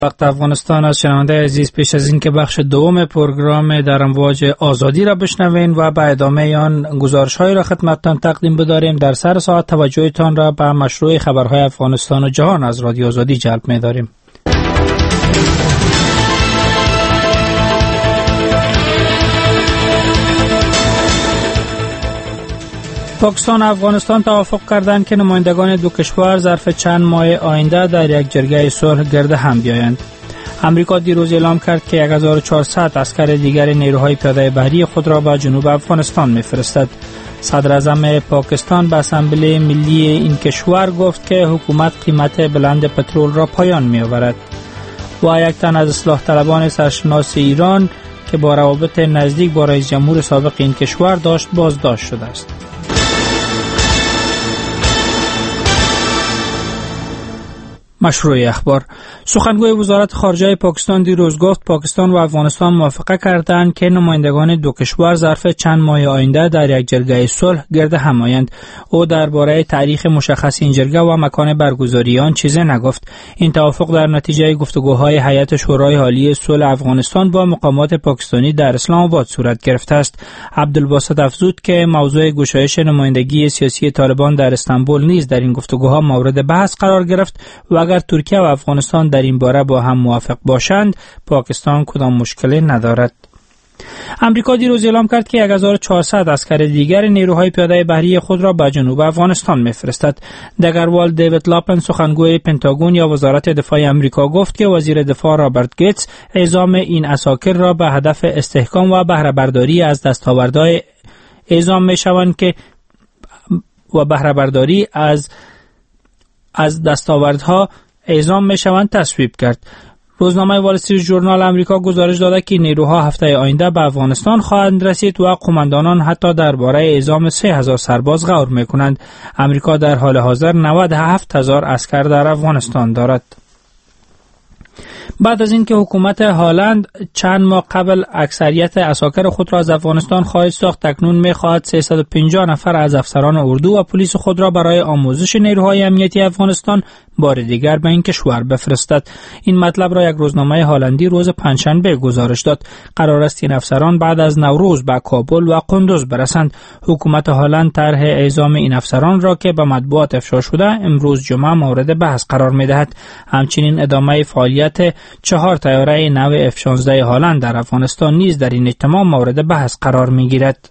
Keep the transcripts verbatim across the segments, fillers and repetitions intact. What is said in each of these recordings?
وقت افغانستان از شنونده عزیز، پیش از این که بخش دوم پروگرام در امواج آزادی را بشنوین و به ادامه آن گزارش‌هایی را خدمتتان تقدیم بداریم، در سر ساعت توجهتان را به مشروع خبرهای افغانستان و جهان از رادیو آزادی جلب می‌داریم. پاکستان و افغانستان توافق کردند که نمایندگان دو کشور ظرف چند ماه آینده در یک جرگه صلح گرد هم بیایند. امریکا دیروز اعلام کرد که هزار و چهارصد عسکر دیگر نیروهای پیاده بحری خود را به جنوب افغانستان می‌فرستد. صدر اعظم پاکستان به اسامبله ملی این کشور گفت که حکومت قیمت بلند پترول را پایان می‌آورد. و یک تن از اصلاح طلبان سرشناس ایران که با روابط نزدیک با رئیس جمهور سابق این کشور داشت بازداشت شده است. مشروع اخبار. سخنگوی وزارت خارجه پاکستان دیروز گفت پاکستان و افغانستان موافقه کردند که نمایندگان دو کشور ظرف چند ماه آینده در یک جرگه صلح گرد هم آیند. او درباره تاریخ مشخص این جرگه و مکان برگزاری آن چیزی نگفت. این توافق در نتیجه گفتگوهای هیئت شورای عالی صلح افغانستان با مقامات پاکستانی در اسلام آباد صورت گرفته است. عبدالباسط افزود که موضوع گشایش نمایندگی سیاسی طالبان در استانبول نیز در این گفتگوها مورد بحث قرار گرفت و اگر ترکیه و افغانستان در این باره با هم موافق باشند، پاکستان کدام مشکلی ندارد. امریکا دیروز اعلام کرد که هزار و چهارصد عسکر دیگر نیروهای پیاده بحری خود را به جنوب افغانستان می‌فرستد. دگروال دیوید لاپن، سخنگوی پنتاگون یا وزارت دفاع امریکا، گفت که وزیر دفاع رابرت گیتس اعزام این عساکر را به هدف استحکام و بهره برداری از دستاوردهای اعزام می‌شوند که و بهره برداری از از دستاوردها اعزام می‌شوند تصویب کرد. روزنامه وال استریت ژورنال امریکا گزارش داده که نیروها هفته آینده به افغانستان خواهند رسید و قماندانان حتی درباره اعزام سه هزار سرباز غور می‌کنند. امریکا در حال حاضر نود و هفت هزار عسکر در افغانستان دارد. بعد از اینکه حکومت هالند چند ماه قبل اکثریت عساکر خود را از افغانستان خارج ساخت، تکنون می‌خواهد سیصد و پنجاه نفر از افسران اردو و پلیس خود را برای آموزش نیروهای امنیتی افغانستان بار دیگر به این کشور بفرستد. این مطلب را یک روزنامه هالندی روز پنجشنبه گزارش داد. قرار است این افسران بعد از نوروز به کابل و قندوز برسند. حکومت هالند طرح اعزام این افسران را که به مطبوعات افشا شده امروز جمعه مورد بحث قرار می‌دهد. همچنین ادامه فعالیت چهار طیاره نو اف شانزده هالند در افغانستان نیز در این اجتماع مورد بحث قرار می‌گیرد.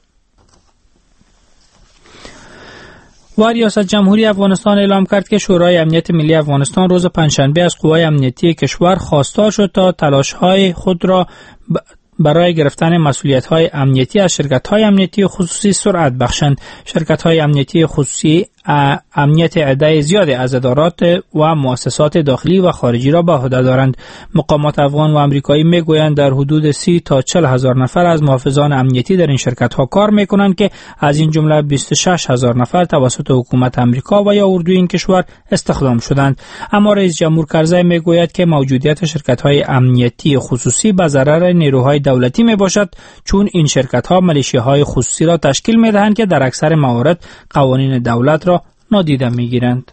و ریاست جمهوری افغانستان اعلام کرد که شورای امنیت ملی افغانستان روز پنجشنبه از قوای امنیتی کشور خواستار شد تا تلاش‌های خود را برای گرفتن مسئولیت‌های امنیتی از شرکت‌های امنیتی خصوصی سرعت بخشند. شرکت‌های امنیتی خصوصی امنیت عده زیادی از ادارات و مؤسسات داخلی و خارجی را به عهده دارند. مقامات افغان و امریکایی میگویند در حدود سی تا چهل هزار نفر از محافظان امنیتی در این شرکت‌ها کار میکنند که از این جمله بیست و شش هزار نفر توسط حکومت امریکا و یا اردوی این کشور استخدام شدند. اما رئیس جمهور کرزی میگوید که موجودیت شرکت‌های امنیتی خصوصی به ضرر نیروهای دولتی میباشد، چون این شرکت‌ها ملیشیاهای خصوصی را تشکیل میدهند که در اکثر موارد قوانین دولت را نادیده میگیرند.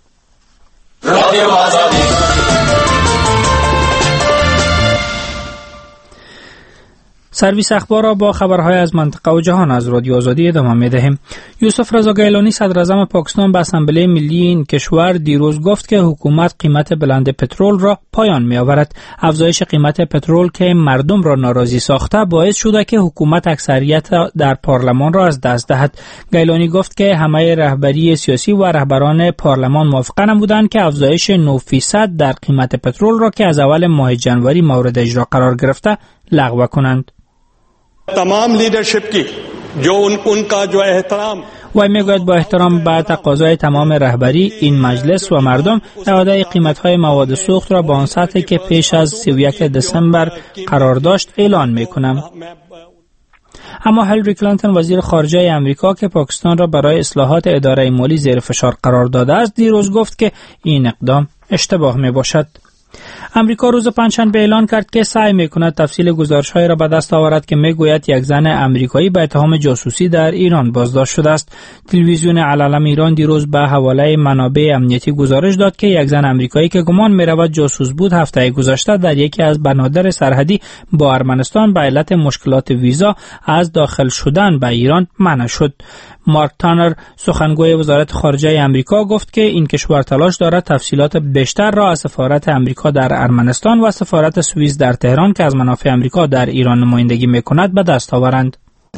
سرویس اخبار را با خبرهای از منطقه و جهان از رادیو آزادی ادامه می‌دهیم. یوسف رضا گیلانی، صدر اعظم پاکستان، به اسامبله ملی این کشور دیروز گفت که حکومت قیمت بلند پترول را پایان می‌آورد. افزایش قیمت پترول که مردم را ناراضی ساخته باعث شده که حکومت اکثریت در پارلمان را از دست دهد. گیلانی گفت که همه رهبری سیاسی و رهبران پارلمان موافق نبودند که افزایش نه فیصد در قیمت پترول را که از اول ماه جنوری مورد اجرا قرار گرفته لغو کنند. تمام لیڈرشپ کی جو ان ان کا جو احترام و میگوید با احترام به تقاضای تمام رهبری این مجلس و مردم اعاده قیمت‌های مواد سوخت را به آن سطحی که پیش از سی و یک دسامبر قرار داشت اعلان میکنم. اما هیلاری کلینتون، وزیر خارجه امریکا که پاکستان را برای اصلاحات اداره مالی زیر فشار قرار داده است، دیروز گفت که این اقدام اشتباه میباشد. امریکا روز پنجشنبه اعلان کرد که سعی می‌کند تفصیل گزارش‌های را به دست آورد که می‌گوید یک زن امریکایی به اتهام جاسوسی در ایران بازداشت شده است. تلویزیون العالم ایران دیروز به حواله منابع امنیتی گزارش داد که یک زن امریکایی که گمان می‌رود جاسوس بود هفته گذشته در یکی از بنادر سرحدی با ارمنستان به علت مشکلات ویزا از داخل شدن به ایران منع شد. مارک تانر سخنگوی وزارت خارجه امریکا گفت که این کشور تلاش دارد تفصیلات بیشتر را از سفارت امریکا در ارمنستان و سفارت سوئیس در تهران که از منافع امریکا در ایران نمایندگی می‌کند به دست آورند.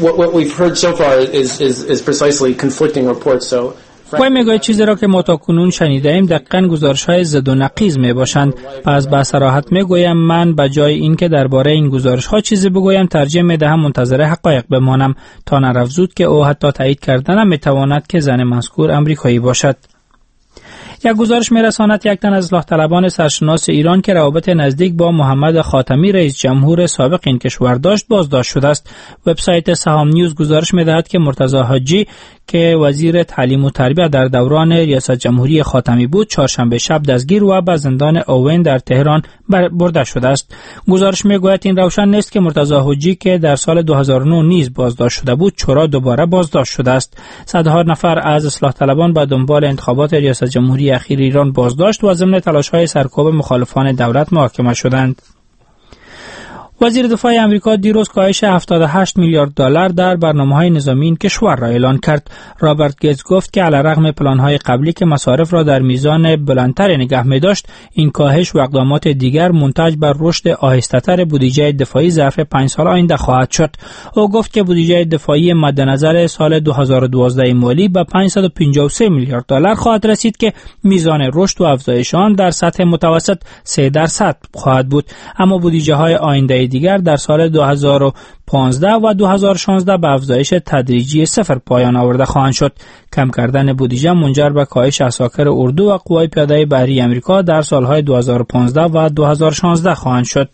وی میگوید چیزی را که ما تا کنون شنیده ایم دقیقاً گزارش‌های ضد و نقیض میباشند. پس به صراحت میگویم من به جای اینکه درباره این گزارش‌ها چیزی بگویم ترجیح میدهم منتظر حقایق بمانم. تا نرفزود که او حتی تایید کردن میتواند که زن مذکور امریکایی باشد. یک گزارش میرساند یک تن از اصلاح طلبان سرشناس ایران که روابط نزدیک با محمد خاتمی رئیس جمهور سابق این کشور داشت بازداشت شده است. وبسایت سهام نیوز گزارش میدهد که مرتضی حاجی که وزیر تعلیم و تربیت در دوران ریاست جمهوری خاتمی بود چهارشنبه شب دستگیر و به زندان اوین در تهران برده شده است. گزارش میگوید این روشن نیست که مرتضی حاجی که در سال دو هزار و نه نیز بازداشت شده بود چرا دوباره بازداشت شده است. صدها نفر از اصلاح طلبان به دنبال انتخابات ریاست جمهوری اخیر ایران بازداشت و ضمن تلاش‌های سرکوب مخالفان دولت محاکمه شدند. وزیر دفاع آمریکا دیروز کاهش هفتاد و هشت میلیارد دلار در برنامه‌های نظامی این کشور را اعلان کرد. رابرت گیتس گفت که علیرغم پلان‌های قبلی که مصارف را در میزان بلندتر نگه می‌داشت، این کاهش و اقدامات دیگر منتج بر رشد آهسته‌تر بودجه دفاعی ظرف پنج سال آینده خواهد شد. او گفت که بودجه دفاعی مد نظر سال دو هزار و دوازده مالی به پانصد و پنجاه و سه میلیارد دلار خواهد رسید که میزان رشد و افزایش آن در سطح متوسط سه درصد خواهد بود. اما بودجه‌های آینده دیگر در سال دو هزار و پانزده و دو هزار و شانزده به افزایش تدریجی صفر پایان آورده خواهند شد. کم کردن بودجه منجر به کاهش عساکر اردو و قوای پیاده بحری آمریکا در سالهای دو هزار و پانزده و دو هزار و شانزده خواهند شد.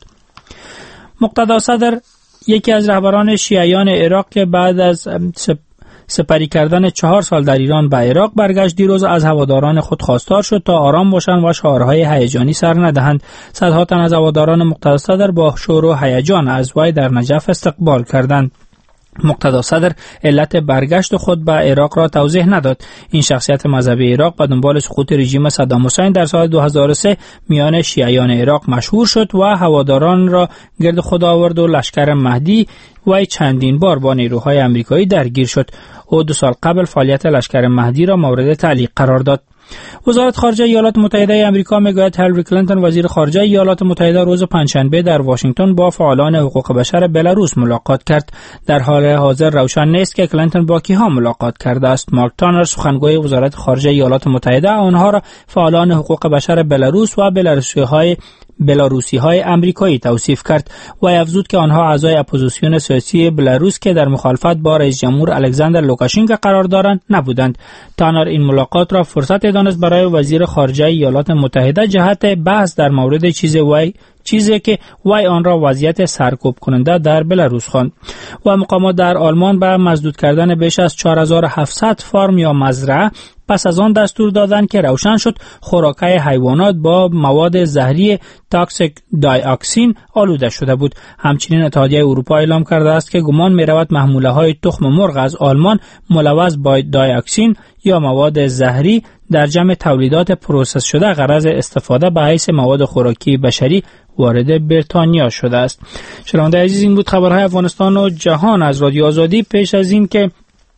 مقتدا صدر یکی از رهبران شیعیان عراق که بعد از سپ سپری کردن چهار سال در ایران به عراق برگشت دیروز از هواداران خود خواستار شد تا آرام باشند و شعارهای هیجانی سر ندهند. صدها تن از هواداران مقتدا صدر با شور و هیجان از وی در نجف استقبال کردند. مقتدا صدر علت برگشت خود به عراق را توضیح نداد. این شخصیت مذهبی عراق به دنبال سقوط رژیم صدام حسین در سال دو هزار و سه میان شیعیان عراق مشهور شد و هواداران را گرد خود آورد و لشکر مهدی و چندین بار با نیروهای آمریکایی درگیر شد. او دو سال قبل فعالیت لشکر مهدی را مورد تعلیق قرار داد. وزارت خارجه ایالات متحده آمریکا میگوید هیلاری کلینتون وزیر خارجه ایالات متحده روز پنجشنبه در واشنگتن با فعالان حقوق بشر بلاروس ملاقات کرد. در حال حاضر روشن نیست که کلینتون با کیها ملاقات کرده است. مارک تانر سخنگوی وزارت خارجه ایالات متحده آنها را فعالان حقوق بشر بلاروس و بلاروسی‌های بلاروسی های امریکایی توصیف کرد و افزود که آنها اعضای اپوزیسیون سیاسی بلاروس که در مخالفت با رئیس جمهور الکساندر لوکاشنکو قرار دارند نبودند. تانر این ملاقات را فرصت دانست برای وزیر خارجه ایالات متحده جهت بحث در مورد چیز وی چیزی که وی آن را وضعیت سرکوب کننده در بلاروس خواند. و مقامات در آلمان به مسدود کردن بیش از چهار هزار و هفتصد فارم یا مزرعه پس از آن دستور دادند که روشن شد خوراک‌های حیوانات با مواد زهری تاکسیک دای اکسین آلوده شده بود. همچنین اتحادیه اروپا اعلام کرده است که گمان می‌رود محموله‌های تخم مرغ از آلمان ملوث با دای اکسین یا مواد زهری در جمع تولیدات پروسس شده غرض استفاده به حیث مواد خوراکی بشری وارد بریتانیا شده است. شنونده عزیز، این بود خبرهای افغانستان و جهان از رادیو آزادی. پیش از این که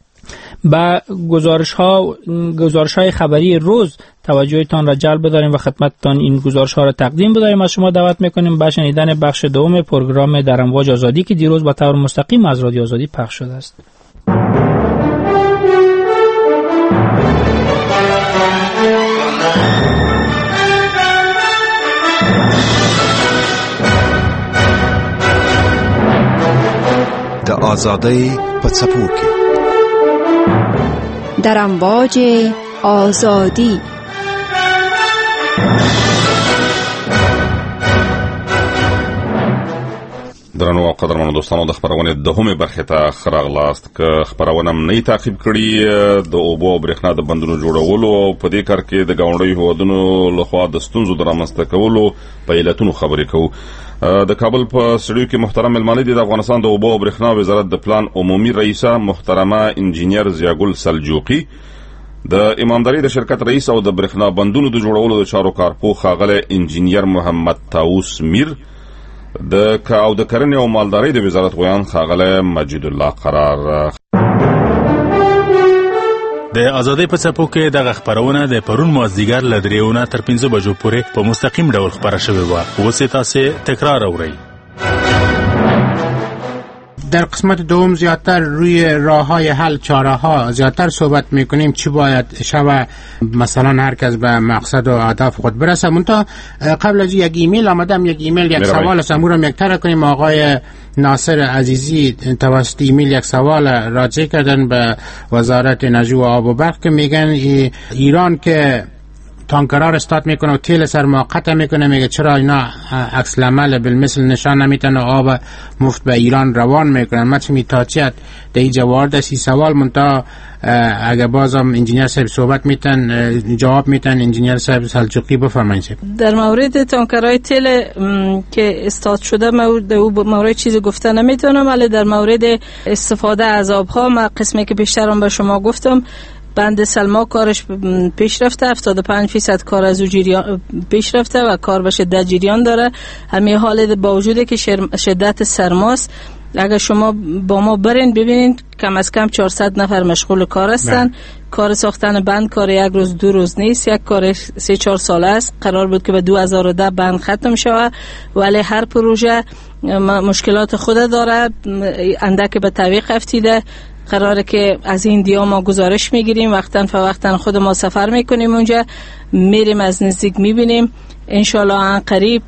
با گزارش ها گزارش های خبری روز توجهتان را جلب بداریم و خدمتتان این گزارش ها را تقدیم بداریم، از شما دعوت میکنیم به شنیدن بخش دوم پروگرام در امواج آزادی که دیروز به طور مستقیم از رادیو آزادی پخش شده است. د آزادی په څپو کې در امواج آزادی درنو او قدرمنو دوستانو د خبرونه د همې برخه ته خراغلاست ک خبرونه نه تعقیب کړي د اوبو برېښنا د بندونو جوړولو په دې کار کې د گاونډي هوادونو لخوا د ستونزو د رامنځته کولو په علتونو خبرې کوو. د کابل په سړیو کې محترم ملمانه دي د افغانستان د اوبو برېښنا وزارت د پلان عمومي رئیسه محترمه انجینیر زیاګل سلجوقي، د امامداري د شرکت رئیس او د برېښنا بندونو د جوړولو د چارو کارپوه ښاغلی انجینیر محمد طاووس میر، د کاو د کرنې او مالدارۍ د وزارت غویان ښاغلی مجید الله قرار. د ازادۍ په څپو کې دغه خبرونه د پرون مازدیګر له دریونه تر پنځه بجو پورې په مستقیم ډول خبره شوې وه. اوس یې تاسې تکرار اورئ. در قسمت دوم زیادتر روی راه‌های حل، چاره‌ها زیادتر صحبت می‌کنیم. چی باید شود مثلا هر کس به مقصد و اهداف خود برسه. منتها قبل از یک ایمیل آمدم، یک ایمیل یک سوال است، امورم یک طرح کنیم. آقای ناصر عزیزی توسط ایمیل یک سوال راجع کردن به وزارت انرژی و آب و برق که میگن ایران که تانکرها را استارت میکنه و تیل سر ما قطع میکنه، میگه چرا اینا عکس العمل بالمثل نشان نمیتن و آب مفت به ایران روان میکنن. ما چه میتاچیت در اینجا وارد سی سوال. منتها اگر بازم انجینیر صاحب صحبت میتن جواب میتن. انجینیر صاحب سلجوقی بفرمایید. در مورد تانکرهای تیل که استارت شده مورد چیزی گفته نمیتونم، ولی در مورد استفاده از آبها ما قسمی که بیشترم به شما گفتم، بند سلما کارش پیش رفته، هفتاد و پنج درصد کار از او جریان پیش رفته و کار به شدت جریان داره. همین حال با وجودی که شدت سرماست، اگر شما با ما برین ببینین کم از کم چهارصد نفر مشغول کار هستن. نه. کار ساختن بند کار یک روز دو روز نیست، یک کار سه چهار ساله است. قرار بود که به دو هزار و ده بند ختم شود، ولی هر پروژه مشکلات خود داره. اندک به تعویق افتیده. قراره که از این دیا ما گزارش میگیریم، وقتاً فوقتاً خود ما سفر میکنیم اونجا، میریم از نزدیک میبینیم. انشالله آن قریب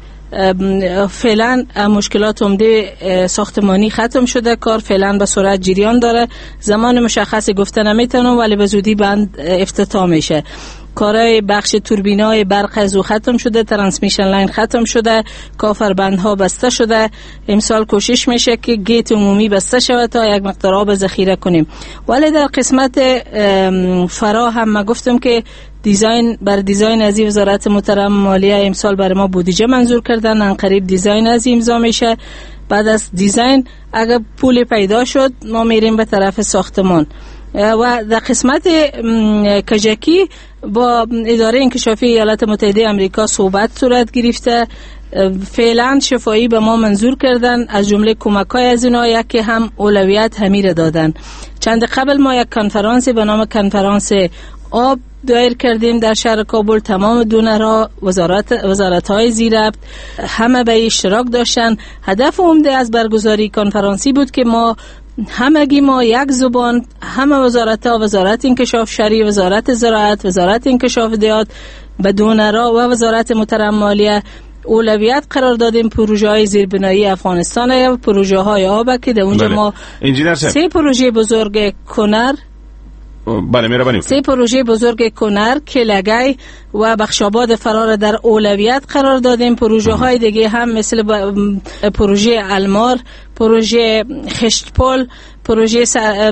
فعلا مشکلات عمده ساختمانی ختم شده، کار فعلا به سرعت جریان داره. زمان مشخصی گفته نمیتونم، ولی به زودی بند افتتاح میشه. کارهای بخش توربینای برق از او ختم شده، ترانسمیشن لاین ختم شده، کافربندها بسته شده. امسال کوشش میشه که گیت عمومی بسته شود تا یک مقدار آب ذخیره کنیم. ولی در قسمت فرا هم ما گفتم که دیزاین بر دیزاین از وزارت محترم مالیه امسال برای ما بودجه منظور کردن. ان قریب دیزاین از امضا میشه. بعد از دیزاین اگر پول پیدا شد ما میریم به طرف ساختمان. و در قسمت کجکی با اداره انکشافی ایالات متحده آمریکا صحبت صورت گرفته. فعلا شفایی به ما منظور کردن، از جمله کمک‌های از اینا یکی هم اولویت همیر دادن. چند قبل ما یک کنفرانسی به نام کنفرانس آب دایر کردیم در شهر کابل. تمام دونرها، وزارت وزارت‌های زیربط همه به اشتراک داشتن. هدف عمده از برگزاری کنفرانسی بود که ما همگی ما یک زبان، همه وزارت‌ها، وزارت انکشاف شهری، وزارت زراعت، وزارت انکشاف دیات، به دونرها و وزارت محترم مالیه اولویت قرار دادیم پروژه های زیربنایی افغانستان یا پروژه های آب که در اونجا ما سه پروژه بزرگ کنر بله میربانیم سه پروژه بزرگ کنر، کلگای و بخشاباد فرار در اولویت قرار دادیم. پروژه های دیگه هم مثل پروژه المار، پروژه خشتپل، پروژه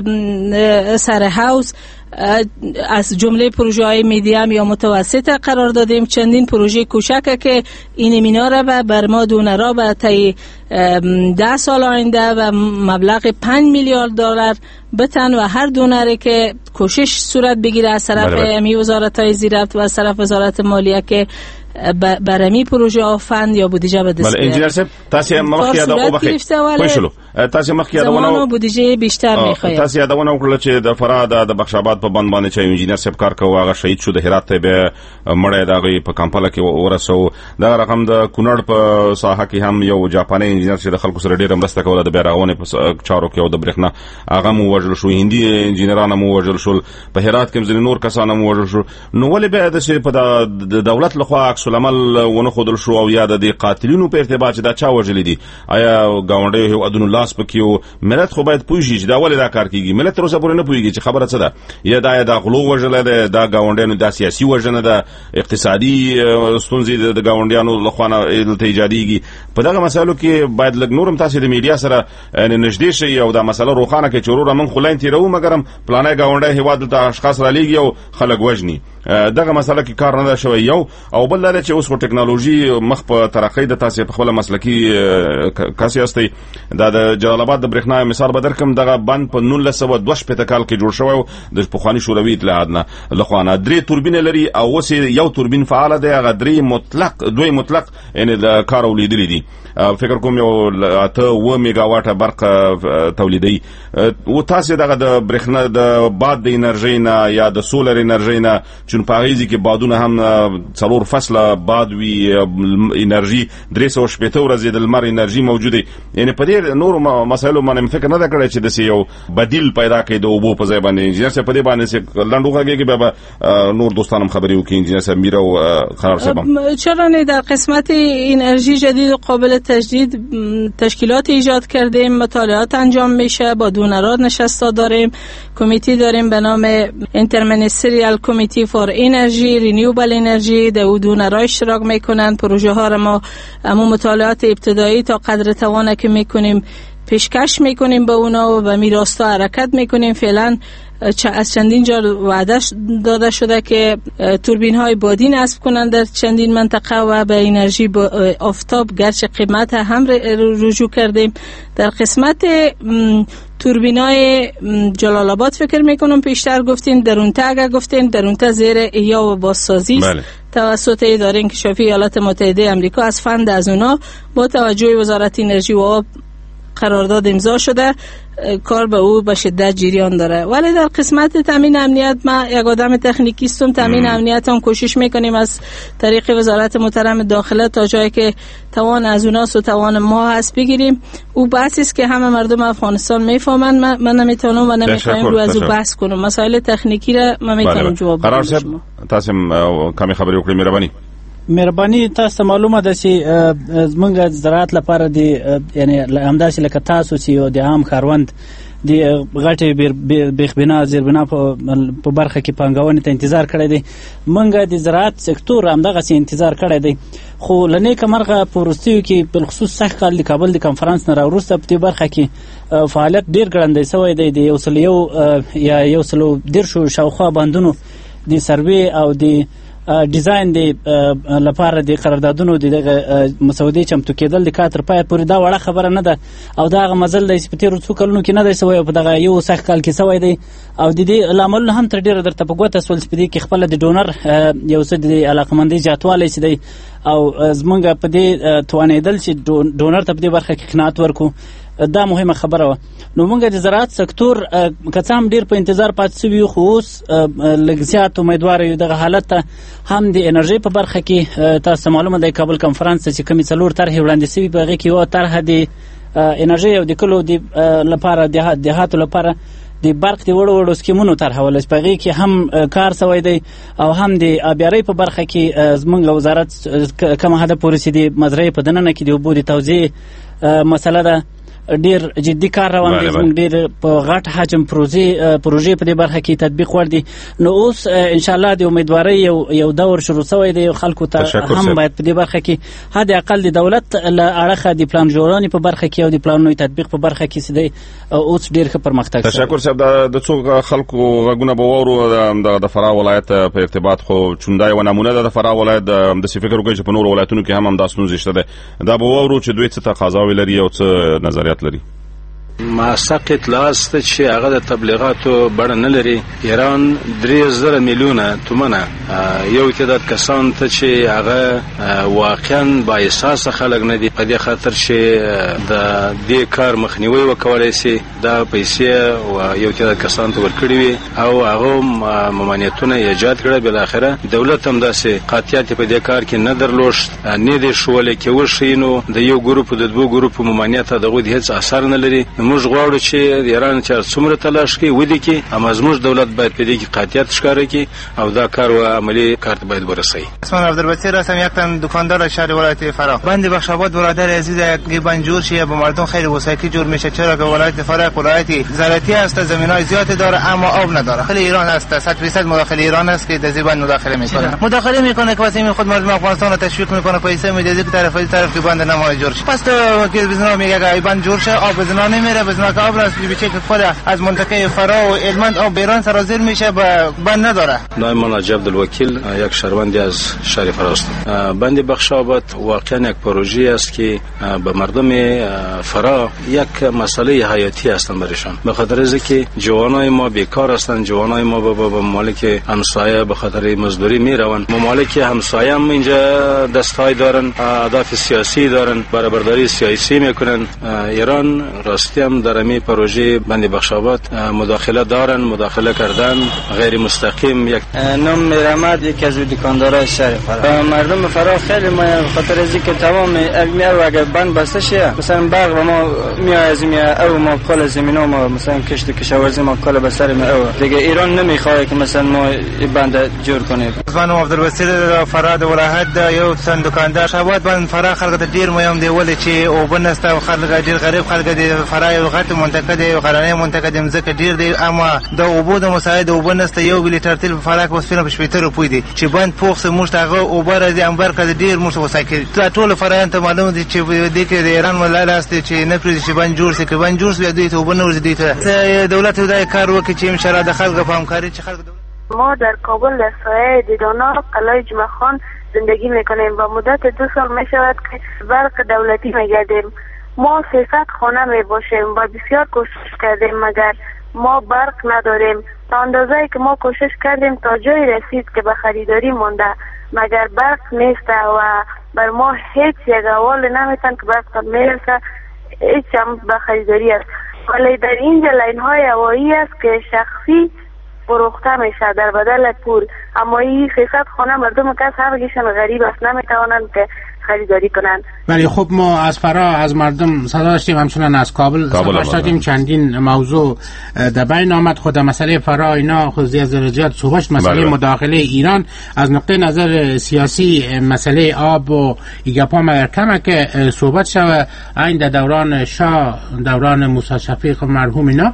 سر هاوس از جمله پروژه های میدیم یا متوسط قرار دادیم. چندین پروژه کوچک که این میناره و بر ما دونرها به طی ده سال آینده و مبلغ پنج میلیارد دلار بتن و هر دونره که کوشش صورت بگیره از طرف امی وزارت های زیربط و از طرف وزارت مالیه که برمی پروژه آفند یا بودجه به دست بیاره. انجینیر صاحب تاسو مخکې یادونه وکړه. خوشلو تاسو مخکې یادونه زمانو بودجه بیشتر میخواد. تاسو یادونه وکړه چې د فراد د بخشاباد په بند باندې چې انجینیر صاحب کار کوي هغه شهید شو، د هرات ته به مړی دغه په کمپاله کې ورسو. دا رقم د کونړ په ساحه کې هم یو جاپاني انجینیر چې د خلکو سره ډیر مرسته کوله د بیرغونه په چارو کې او د برېښنا هغه مو وژل شو، هندي انجینرانو مو وژل شو، په هرات کې ځینې نور کسانو مو وژل شو. نو ولې به د په دولت لخوا عکس العمل ونه خودل شو او یا د قاتلینو په ارتباط دا چا وجل دي آیا گاونډي هو ادونو لاس پکيو ملت خو باید پوه شي چې دا ولې دا کار کیږي ملت تر اوسه پورې نه پوهیږي چې خبره څه ده یا دا د غلو وجل ده دا گاونډیانو د سیاسي وجنه ده اقتصادي ستونزې د گاونډیانو لخوانه ایجاديږي په دغه مسایلو کې باید لږ نورم تاسو د میډیا سره نږدې شي او دا مسله روخانه کې چورور من خلاین تیرو مګرم پلانای گاونډي هیواد د اشخاص را لېږي او خلک وژني دغه مسله کې کار نه شوی یو او بل دا چې اوس په ټکنالوژي مخ په ترقۍ د تاسو په خپل مسلکی کاسي استي د جلال آباد د برېښنا مثال بدر کوم دغه بند په نولس سوه دوه شپېته کال کې جوړ شوی د پخوانی شوروي اتحاد نه لخوانه درې توربینه لري او اوس یو توربین فعال دی هغه درې مطلق دوی مطلق یعنی د کار ولیدل دي فکر کوم یو اته و میگا واټه برق تولیدي او تاسو دغه د برېښنا د باد د انرژي نه یا د سولر انرژي نه چون پاریزي کې بادونه هم څلور فصله باد وی انرژي درې سوه شپېته ورځې د لمر انرژي موجوده یعنی په دې نور مسایلو باندې فکر نه دا کړی چې د یو بدیل پیدا کړي د اوبو په ځای باندې انجینر صاحب په دې باندې لنډوغه کې به نور دوستانم خبري وکړي انجینر صاحب میرو قرار صاحب چرا نه در قسمت انرژی جدید و قابل تجدید تشکیلات ایجاد کردیم مطالعات انجام میشه با دونران نشسته داریم کمیته داریم به نام اینترمینیستریال کمیته فور انرژی رینیوبل انرژی در دونرها اشتراک میکنن پروژه ها را ما اما مطالعات ابتدایی تا قدر توانه که میکنیم پیشکش میکنیم به اونا و به میراستا حرکت میکنیم فعلا از چندین جا وعده داده شده که توربین های بادی نصب کنند در چندین منطقه و به انرژی آفتاب گرچه قیمت هم رجوع کردیم در قسمت توربین های جلال آباد فکر میکنم پیشتر گفتین درونته اگر گفتین درونته زیر احیا و بازسازی بله. توسط اداره انکشافی ایالات متحده آمریکا از فند از اونا با توجه وزارت انرژی و آب قرارداد امضا شده کار به او به شدت جریان داره ولی در قسمت تامین امنیت ما یک آدم تکنیکی هستم تامین امنیت هم کوشش میکنیم از طریق وزارت محترم داخله تا جایی که توان از اوناست و توان ما هست بگیریم او بحثی است که همه مردم افغانستان میفهمن من, من نمیتونم و نمیخوایم رو از او بحث کنم مسائل تکنیکی را من میتونم جواب بدم قرار صاحب تاسو کمی خبرې وکړئ مهرباني مهرباني تاسو معلومه ده چې زمونږ زراعت لپاره دی یعنی همداسې لکه تاسو چې د عام کاروند د غټې بیخبنا زیربنا په برخه کې پانګونې ته انتظار کړی دی مونږ د زراعت سکتور همدغسې انتظار کړی دی خو له نیکه مرغه په وروستیو کې بالخصوص سږ کال د کابل د کنفرانس نه راوروسته په دې برخه کې فعالیت ډېر ګړندی سوی دی د یو سل یو یا یو سلو دېرشو شاوخوا بندونو د سروې او د ډیزاین دی لپاره د قراردادونو د مسودې چمتو کېدل د کار تر پایه پورې دا وړه خبره نه ده او دا هغه مزل دی چې په تېرو څو کلونو کې نه دی سوی او په دغه یو سږ کال کې سوی دی او د دې لاملونه هم تر ډېره درته په ګوته سول چې په دې کې خپله د ډونر یو څه د علاقمندۍ زیاتوالی چې دی او زمونږ په دې توانېدل چې ډونر ته په دې برخه کې قناعت ورکړو دا مهمه خبره وه نو مونږ د زراعت سکتور که څه هم ډېر په انتظار پاتې سوي یو خو اوس لږ زیات امیدواره یو دغه حالت ته هم د انرژۍ په برخه کې تاسو ته معلومه دی کابل کنفرانس ته چې کومې څلور طرحې وړاندې سوي په هغې کې یوه طرحه د انرژۍ او د کلو د لپاره دهاتو لپاره د برق د وړو وړو سکیمونو طرحوله چې په هغې کې هم کار سوی دی او هم د آبیارۍ په برخه کې زمونږ وزارت کومه هدف ورسېدي مزرعې په دننه کې د اوبو د توزیع مسله ده ډیر جدي کار روان دی زموږ ډیر په غټ حجم پروژې پروژې په دې برخه کې تطبیق وړ دي نو اوس ان شاء الله د امیدوارۍ یو یو دور شروع شوی دی خلکو ته هم باید په دې برخه کې حد اقل د دولت له اړخه د پلان جوړونې په برخه کې او د پلانونو تطبیق په برخه کې سي اوس ډیر ښه پرمختګ شوی تشکر صاحب د څو خلکو غږونه به واورو د فراه ولایت په ارتباط خو چوندا یو نمونه ده د فراه ولایت د فکر وکړي چې په نورو ولایتونو کې هم هم دا ستونزې شته ده دا به واورو چې دوی څه تقاضاوې لري او څه نظریات لري ما سق اطلاع است چې هغه د تبلیغاتو بڼه نه لري ایران درې زره میلیونه تومنه یو تعداد کسان ته چې هغه واقعا با احساس خلک نه دي په دې خاطر چې د دې کار مخنیوي وکولای شي دا پیسې او یو تعداد کسان ته ورکړي وي او هغه ممانعتونه ایجاد کړي بل اخره دولت هم داسې قاطعیت په دې کار کې نه درلوشت نه دي شولې کې وشي نو د یو ګروپ د دوه ګروپ ممانعت دغه هیڅ اثر نه لري موږ غواړو چې ایران چې څومره تلاش کوي ودی کې اما زموږ دولت باید په دې کې قاطعیت ښکاره کړي او دا کار و عملی کار باید ورسوي. اسمان عبدالبصیر هستم، یک تن دکاندار شهر ولایت فرا. بند بخشاباد برادر عزیز یک بند جور شه به مردم خیلی وسایکی جور میشه، چرا که ولایت فرا ولایتی زراعتی است، زمینای زیاد داره اما آب نداره. خیلی ایران است، صد درصد مداخله ایران است که در زبان مداخله میکنه. مداخله میکنه که واسه خود مردم افغانستان رو تشویق میکنه، پیسه میده که طرف این طرف که بند نمای جور شه. پس تو که بزنا میگه که بند جور شه آب بزنا نمیره، بزنا که آب راست بیچه که خود از منطقه فرا و علمند آب بیرون سرازیر میشه به بند نداره. نایمان حاجی عبدالوکیل یک شهروندی از شهر فرا هستم. بند بخشاباد واقعا یک پروژه است که به مردم فرا یک مسئله حیاتی هستند برایشان، به خاطر از اینکه جوانای ما بیکار هستند، جوانای ما به ممالک همسایه به خاطر مزدوری میروند. ممالک همسایه هم اینجا دستای دارن، اهداف سیاسی دارن، برابرداری سیاسی میکنن. ایران راستی هم در این پروژه بند بخشاباد مداخله دارن، مداخله کردن غیر مستقیم. یک نام میرامد، یک از دکاندارای شهر فرا. مردم فرا خیلی ما خاطر از اینکه تمام میار اگر بند بسته شه، مثلا برق و ما میای از میای او ما کل زمینا ما مثلا کشت کشاورزی ما کل به سر ما او دیگه ایران نمیخواد که مثلا ما بند جور کنیم. اسمان عبدالبصیر فرا د ولایت یو سن دکاندار شاباد بند فرا خلک د ډیر مهم دی ولې چې او بنسته خلک ډیر غریب خلک دی فرا یو غټ منطقه دی، یو غرانه منطقه دی، مزکه ډیر دی اما د اوبو د مساعد او بنسته یو لیټر تل فرا کو سپینه بشپیتر پوی دی چې بند پوخ موږ ته او بر دي امبر کده ډیر موږ وسایکي ټول فرایان ته معلوم دي چې د کې د ایران ولاله است چې نه پرې چې بند جوړ شي، کې بند جوړ شي دوی ته وبنور دي ته دولت دا کار وکړي چې ان شاء الله د خلکو په همکاري چې خلک. ما در کابل در سایه دیدانا قلعه جمعه خان زندگی میکنیم و مدت دو سال می شود که برق دولتی میگردیم. ما سیصد خانه می باشیم و بسیار کوشش کردیم مگر ما برق نداریم. تا اندازه که ما کوشش کردیم تا جای رسید که به خریداری مونده مگر برق نیست و بر ما هیچ یک اول نمیتن که برق میرسه، هیچ هم به خریداری است. ولی در اینجا لین های هوایی است که شخصی فروخته میشه در بدل پول، اما این سیصد خانه مردم کس همگیشن غریب است نمیتوانند که خریداری کنند. ولی خب ما از فرا از مردم صدا داشتیم، همچنان از کابل صدا داشتیم. چندین موضوع در بین آمد. خود مسئله فرا اینا خود از درجات صحبت مسئله مداخله ایران از نقطه نظر سیاسی، مسئله آب و ایگاپا مگر کمه که صحبت شوه. این در دوران شاه، دوران موسی شفیق مرحوم اینا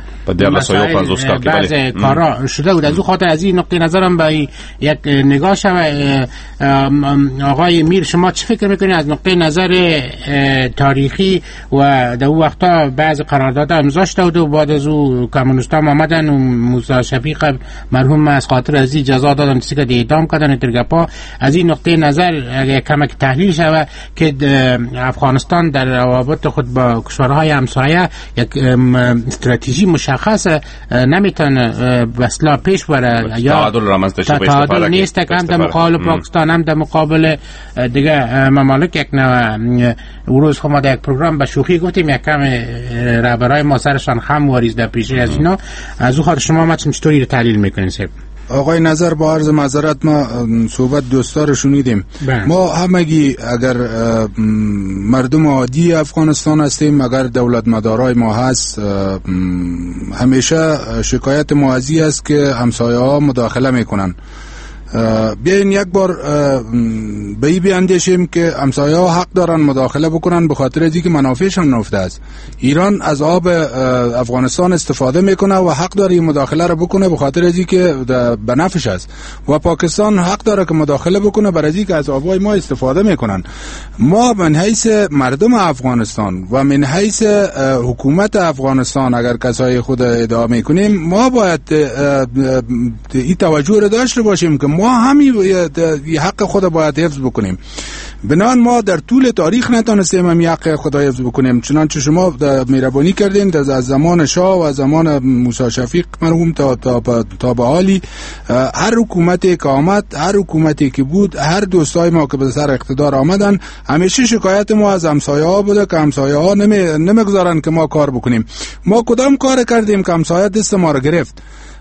بعض کارا شده بود. از اون خاطر از این نقطه نظرم به یک نگاه شوه. آقای میر شما چه فکر میکنید از نقطه نظر تاریخی و در اون وقتا بعض قرارداد امضا شده و بعد از او کمونیستان آمدن و موسی شفیق مرحوم از خاطر از این جزا دادن، چیزی که اعدام کردن ترگپا. از این نقطه نظر اگه کمک تحلیل شوه که افغانستان در روابط خود با کشورهای همسایه یک استراتژی مشخص نمیتونه وصلا پیش بره یا تعادل نیست که هم در مقابل پاکستان هم در مقابل دیگه ممالک. یک نوع روز ما در یک پروگرام به شوخی گفتیم یک کم رهبرای ما سرشان خم واریز در پیش از اینا. از اون خاطر شما متن چطوری رو تحلیل میکنین صاحب؟ آقای نظر با عرض معذرت ما صحبت دوستا رو شنیدیم. ما همگی اگر مردم عادی افغانستان هستیم، اگر دولت مدارای ما هست، همیشه شکایت ما ازی است که همسایه ها مداخله میکنن. بیاین یک بار به این بیاندیشیم که همسایه ها حق دارن مداخله بکنن به خاطر از اینکه منافعشان نفته است. ایران از آب افغانستان استفاده میکنه و حق داره این مداخله رو بکنه به خاطر از اینکه به نفعش است، و پاکستان حق داره که مداخله بکنه برای اینکه از آبای ما استفاده میکنن. ما من حیث مردم افغانستان و من حیث حکومت افغانستان اگر کسای خود ادعا میکنیم، ما باید این توجه رو داشته باشیم که ما همین حق خود باید حفظ بکنیم. بنان ما در طول تاریخ نتونستیم هم حق خود حفظ بکنیم، چنانچه شما مهربانی کردین از زمان شاه و زمان موسی شفیق مرحوم تا تا تا به حالی هر حکومتی که آمد، هر حکومتی که بود، هر دوستای ما که به سر اقتدار آمدن، همیشه شکایت ما از همسایه ها بوده که همسایه ها نمی نمیگذارن که ما کار بکنیم. ما کدام کار کردیم که همسایه دست ما رو گرفت؟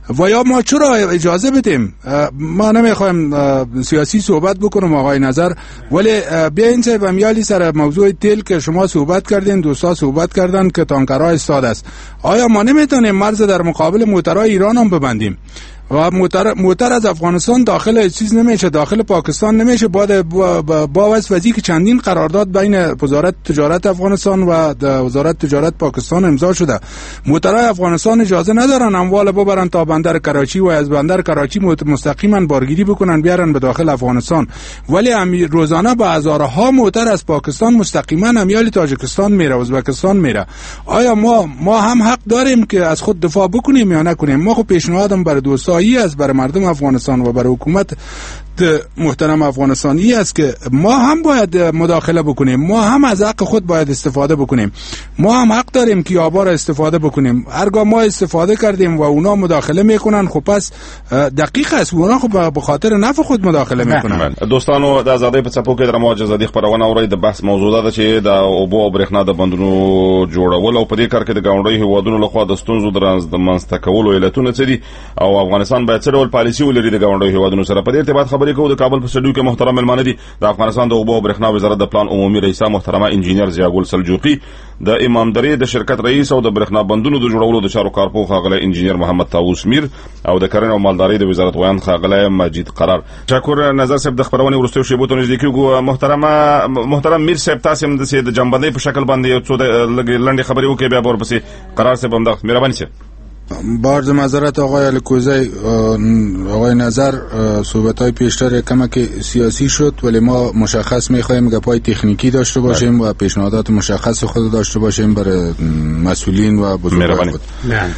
و یا ما چرا اجازه بدیم؟ ما نمیخوایم سیاسی صحبت بکنم آقای نظر، ولی بیاین صاحب امیالی سر موضوع تیل که شما صحبت کردین، دوستا صحبت کردن که تانکرها استاد است. آیا ما نمیتونیم مرز در مقابل موترهای ایران هم ببندیم و موتر موتر از افغانستان داخل چیز نمیشه، داخل پاکستان نمیشه، با با, با وجه که چندین قرارداد بین وزارت تجارت افغانستان و وزارت تجارت پاکستان امضا شده. موترهای افغانستان اجازه ندارن اموال ببرن تا بندر کراچی و از بندر کراچی مستقیما بارگیری بکنن بیارن به داخل افغانستان، ولی روزانه با هزارها موتر از پاکستان مستقیما امیال تاجیکستان میره، ازبکستان میره. آیا ما ما هم حق داریم که از خود دفاع بکنیم یا نکنیم؟ ما خو پیشنهادم برای دوستا ای است، برای مردم افغانستان و برای حکومت محترم افغانستانی است که ما هم باید مداخله بکنیم، ما هم از حق خود باید استفاده بکنیم، ما هم حق داریم که آبا را استفاده بکنیم. هرگاه ما استفاده کردیم و اونا مداخله میکنن، خب پس دقیق است اونا خب به خاطر نفع خود مداخله میکنن. دوستانو د آزادۍ په څپو کې د رمو آزادۍ خبرونه اورئ. د بحث موضوع ده چې د اوبو او برېښنا د بندونو جوړول او په دې کار کې د ګاونډیو هیوادونو لخوا د ستونزو د منځته کولو علتونه څه دي او افغانستان باید څه ډول پالیسي ولري د ګاونډیو هیوادونو سره. په دې ارتباط خبرې کوو د کابل په سټډیو کې محترم ملمانه دي د افغانستان د اوبو او برېښنا وزارت د پلان عمومي رئیسه محترمه انجینر ضیاء ګل سلجوقي، د امامدرې د شرکت رئیس او د برېښنا بندونو د جوړولو د چارو کارپوه ښاغلی انجینر محمد طاووس میر او د کرنې او مالدارۍ د وزارت ویاند ښاغلی مجید قرار. شکر نظر صاحب د خبرونې وروستیو شیبو ته نږدې کېږو. محترمه محترم میر صاحب تاسې هم داسې د جنبندۍ په شکل باندې یو څو لږې لنډې خبرې وکړئ، بیا به ورپسې قرار صاحب هم دغه مهرباني صاحب. با عرض معذرت آقای الکوزی، آقای نظر صحبت‌های پیشتر کمک سیاسی شد، ولی ما مشخص می‌خوایم گپ‌های تکنیکی داشته باشیم و پیشنهادات مشخص خود داشته باشیم برای مسئولین و بزرگان خود.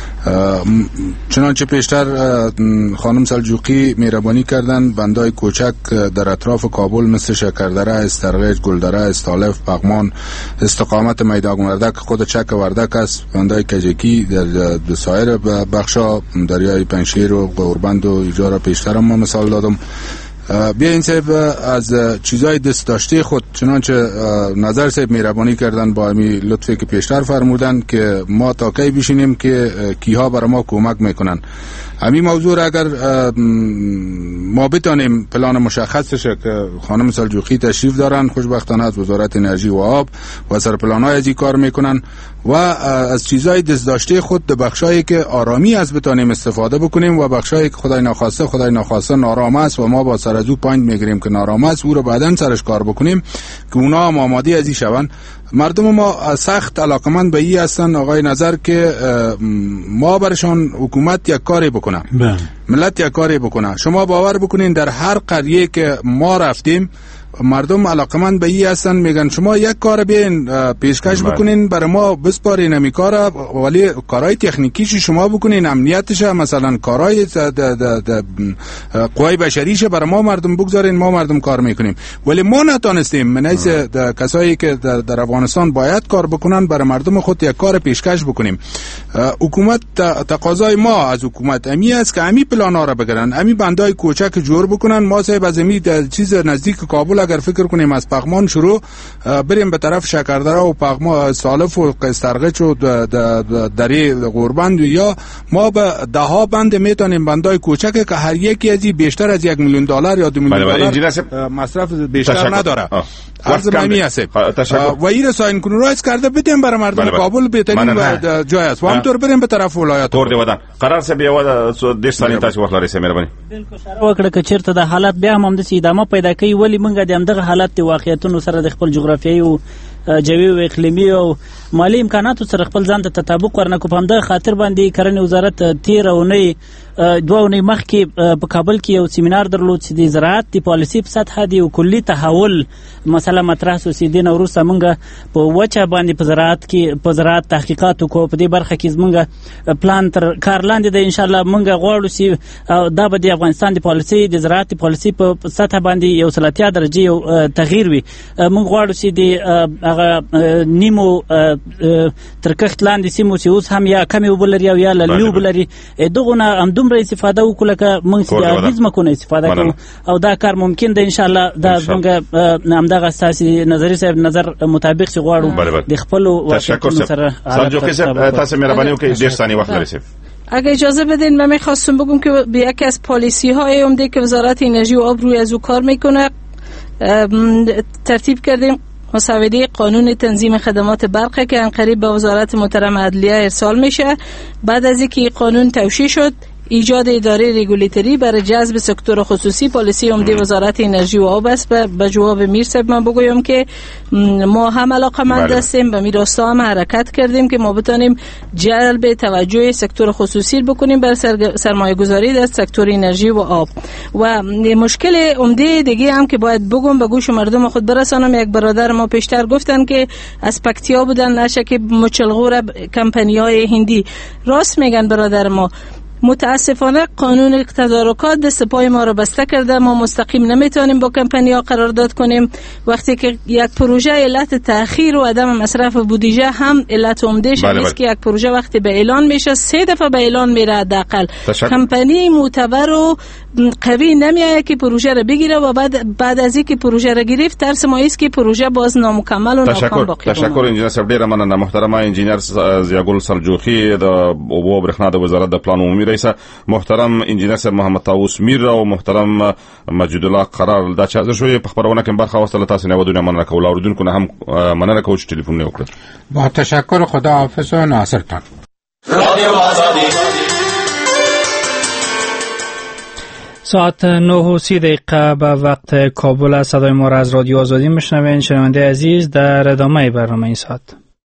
چنانچه پیشتر خانم سلجوقی مهربانی کردن بندای کوچک در اطراف کابل مثل شکردره، استرغیج، گلدره، استالف، پغمان، استقامت میدان وردک خود چک وردک است، بندای کجکی در سایر بخشا دریای پنشیر و قوربند و اینجا را پیشتر ما مثال دادم. بیا این صاحب از چیزای دست داشته خود چنانچه نظر صاحب مهربانی کردن با امی لطفی که پیشتر فرمودن که ما تا کی بشینیم که کیها برای ما کمک میکنن. همین موضوع را اگر ما بتانیم پلان مشخصش که خانم سلجوقی تشریف دارن، خوشبختانه از وزارت انرژی و آب و سر پلان‌های از این کار میکنن و از چیزای دست داشته خود در بخشایی که آرامی از بتانیم استفاده بکنیم و بخشایی که خدای ناخواسته خدای ناخواسته نارام است و ما با سر از او پوینت میگیریم که نارام است، او رو بعداً سرش کار بکنیم که اونا هم آماده از این شون. مردم ما سخت علاقمند به این هستن آقای نظر که ما برشان حکومت یک کاری بکنه، ملت یک کاری بکنه. شما باور بکنین در هر قریه که ما رفتیم مردم علاقمند به این هستن، میگن شما یک کار بیاین پیشکش بکنین برای ما بسپارین امی کارا، ولی کارهای تکنیکیش شما بکنین، امنیتش مثلا کارهای قوای بشریش برای ما مردم بگذارین، ما مردم کار میکنیم. ولی ما نتونستیم من از کسایی که در افغانستان باید کار بکنن برای مردم خود یک کار پیشکش بکنیم. حکومت تقاضای ما از حکومت امی است که امی پلانا را بگیرن، امی بندای کوچک جور بکنن. ما صاحب از امی چیز نزدیک کابل اگر فکر کنیم از پغمان شروع بریم به طرف شکردره و پغمان سالف و استرغیج و دری قوربند، یا ما به ده ها بند میتونیم بندای کوچک که هر یکی از این بیشتر از یک میلیون دلار یا دو میلیون دلار مصرف بیشتر نداره. عرض مهمی است و این رساین کنورایز کرده بدیم برای مردم کابل بهترین جای است و همطور بریم به طرف ولایت تور دی ودان. قرار سه بیا ود دیش ثانیه تاسو وخت لري سه مهرباني وکړه که چیرته د حالت بیا هم د ادامه پیدا کوي، ولی موږ د همدغه حالت د واقعیتونو سره د خپل جغرافیایي او جوی او اقلیمي او مالی امکاناتو سره خپل ځان ته تطابق ورنکو. په همدغه خاطر باندې کرنې وزارت تیر اونۍ دوه اونۍ مخکې په کابل کې یو سیمینار درلود چې د زراعت د پالیسي په سطحه د یو کلي تحول مسله مطرح سو. چې دې نه وروسته موږ په وچه باندې په زراعت کې په زراعت تحقیقات وکړو. په دې برخه کې زموږ پلان تر کار لاندې دی. انشاءالله موږ غواړو چې دا به د افغانستان د پالیسي د زراعت د پالیسي په سطحه باندې یو سل اتیا درجې یو تغییر وي. موږ غواړو چې د هغه نیمو تر کښت لاندې سیمو چې اوس هم یا کمې اوبه لري او یا للمي اوبه لري، دغو نه همدومره استفاده وکړو لکه موږ چې د عادي ځمکو نه استفاده کوو، او دا کار ممکن دی. انشاءالله دا زموږ همدغه ستاسې نظري صاحب نظر مطابق چې غواړو د خپلو واقعیتونو سره. سلجوقي صاحب تاسو مهرباني وکړئ ډېر ثانیې وخت لرئ صاحب. اگه اجازه بدین من میخواستم بگم که به یکی از پالیسی های عمده که وزارت انرژی و آب روی از او کار میکنه ترتیب کردیم مسوده قانون تنظیم خدمات برق که انقریب به وزارت محترم عدلیه ارسال میشه. بعد از اینکه قانون توشیح شد ایجاد اداره رگولیتری برای جذب سکتور خصوصی پالیسی عمده وزارت انرژی و آب است. به جواب میر صاحب من بگویم که ما هم علاقه‌مند هستیم به میراستا هم حرکت کردیم که ما بتونیم جلب توجه سکتور خصوصی بکنیم بر سرمایه گذاری در سکتور انرژی و آب. و مشکل عمده دیگه هم که باید بگم به گوش مردم خود برسانم، یک برادر ما پیشتر گفتن که از پکتیا بودن نشه که مچلغور کمپانی‌های هندی. راست میگن برادر ما، متاسفانه قانون تدارکات دست پای ما رو بسته کرده. ما مستقیم نمیتونیم با کمپانی ها قرارداد کنیم. وقتی که یک پروژه علت تأخیر و عدم مصرف بودجه هم علت عمدهش است که یک پروژه وقتی به اعلان میشه سه دفعه به اعلان میره حداقل. کمپانی معتبر و قوی نمیایه که پروژه رو بگیره و بعد بعد از اینکه پروژه رو گرفت ترس ما است که پروژه باز نامکمل و ناکام باقی بمونه. تشکر انجینر صاحب، ډیره مننه. محترم انجینر زیاګل سلجوخي د اوبو برېښنا د وزارت د پلان عمومي رئیس، محترم انجینر صاحب محمد طاووس میر او محترم مجید الله قرار دا چې حاضر شوی په خبرونه کې برخه واستله. تاسو نه ودونه مننه کوم اوریدونکو نه هم مننه کوم چې ټلیفون نه وکړ. با تشکر، خدا حافظ و ناصرتان. رادیو آزادی ساعت نه و سی دقیقه به وقت کابل. صدای ما را از رادیو آزادی میشنوین. شنونده عزیز، در ادامه برنامه این ساعت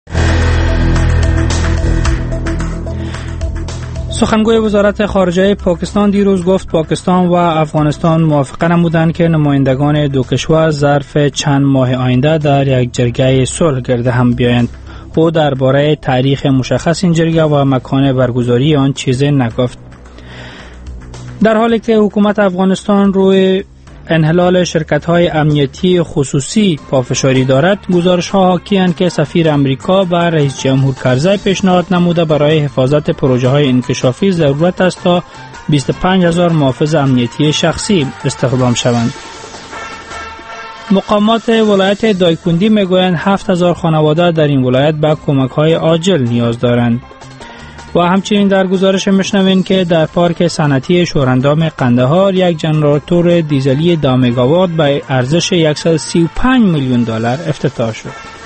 سخنگوی وزارت خارجه پاکستان دیروز گفت پاکستان و افغانستان موافقه نمودند که نمایندگان دو کشور ظرف چند ماه آینده در یک جرگه صلح گرد هم بیایند. او درباره تاریخ مشخص این جرگه و مکان برگزاری آن چیزی نگفت. در حالی که حکومت افغانستان روی انحلال شرکت‌های امنیتی خصوصی پافشاری دارد، گزارش‌ها حاکی‌اند که سفیر امریکا به رئیس جمهور کرزی پیشنهاد نموده برای حفاظت پروژه‌های انکشافی ضرورت است تا بیست و پنج هزار محافظ امنیتی شخصی استخدام شوند. مقامات ولایت دایکندی میگویند هفت هزار خانواده در این ولایت به کمک‌های عاجل نیاز دارند. و همچنین در گزارش میشنوین که در پارک صنعتی شوراندام قندهار یک ژنراتور دیزلی دو مگاوات به ارزش صد و سی و پنج میلیون دلار افتتاح شد.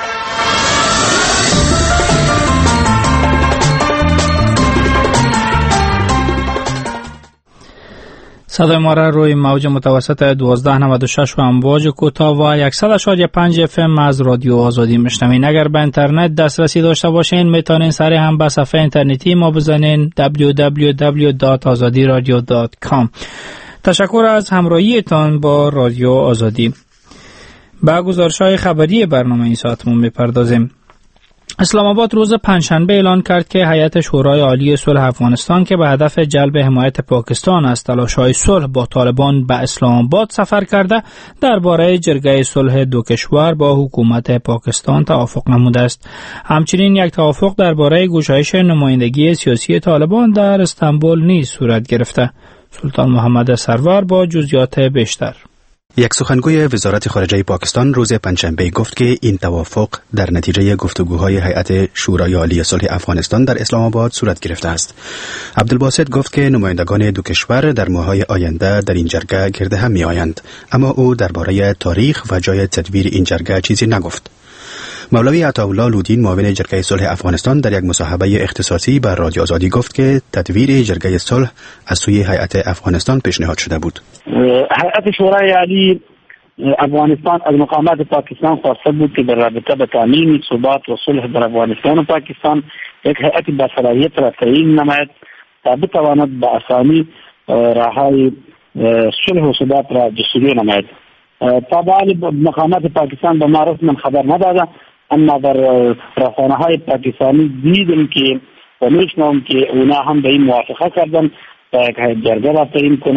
صدای ما را روی موج متوسط دوازده نود و شش و امواج کوتاه و صد و اشاریه پنج اف ام از رادیو آزادی میشنوین. اگر به اینترنت دسترسی داشته باشین میتونین سریع هم به صفحه اینترنتی ما بزنین دبلیو دبلیو دبلیو دات آزادی رادیو دات کام. تشکر از همراهیتان با رادیو آزادی. با گزارش‌های خبری برنامه این ساعتمون میپردازیم. اسلام آباد روز پنجشنبه اعلان کرد که هیئت شورای عالی صلح افغانستان که به هدف جلب حمایت پاکستان از تلاش‌های صلح با طالبان به اسلام آباد سفر کرده درباره جرگه صلح دو کشور با حکومت پاکستان توافق نموده است. همچنین یک توافق درباره گشایش نمایندگی سیاسی طالبان در استانبول نیز صورت گرفته. سلطان محمد سرور با جزئیات بیشتر. یک سخنگوی وزارت خارجه پاکستان روز پنجشنبه گفت که این توافق در نتیجه گفتگوهای هیئت شورای عالی صلح افغانستان در اسلام آباد صورت گرفته است. عبدالباسط گفت که نمایندگان دو کشور در ماه‌های آینده در این جرگه گرد هم می‌آیند، اما او درباره تاریخ و جای تدویر این جرگه چیزی نگفت. مولوی عطاالله لودین معاون جرگه صلح افغانستان در یک مصاحبه اختصاصی بر رادیو آزادی گفت که تدویر جرگه صلح از سوی هیئت افغانستان پیشنهاد شده بود. هیئت شورای عالی افغانستان از مقامات پاکستان خواسته بود که در رابطه با تامین ثبات و صلح در افغانستان و پاکستان یک هیئت با صلاحیت را تعیین نماید تا بتواند به آسانی راههای صلح و ثبات را جستجو نماید. طبعا مقامات پاکستان به ما رسما خبر نداده، اما در رسانه های پاکستانی دیدم که و میشنوم که اونا هم به این موافقه کردن تا یک جرگه را تعیین کنه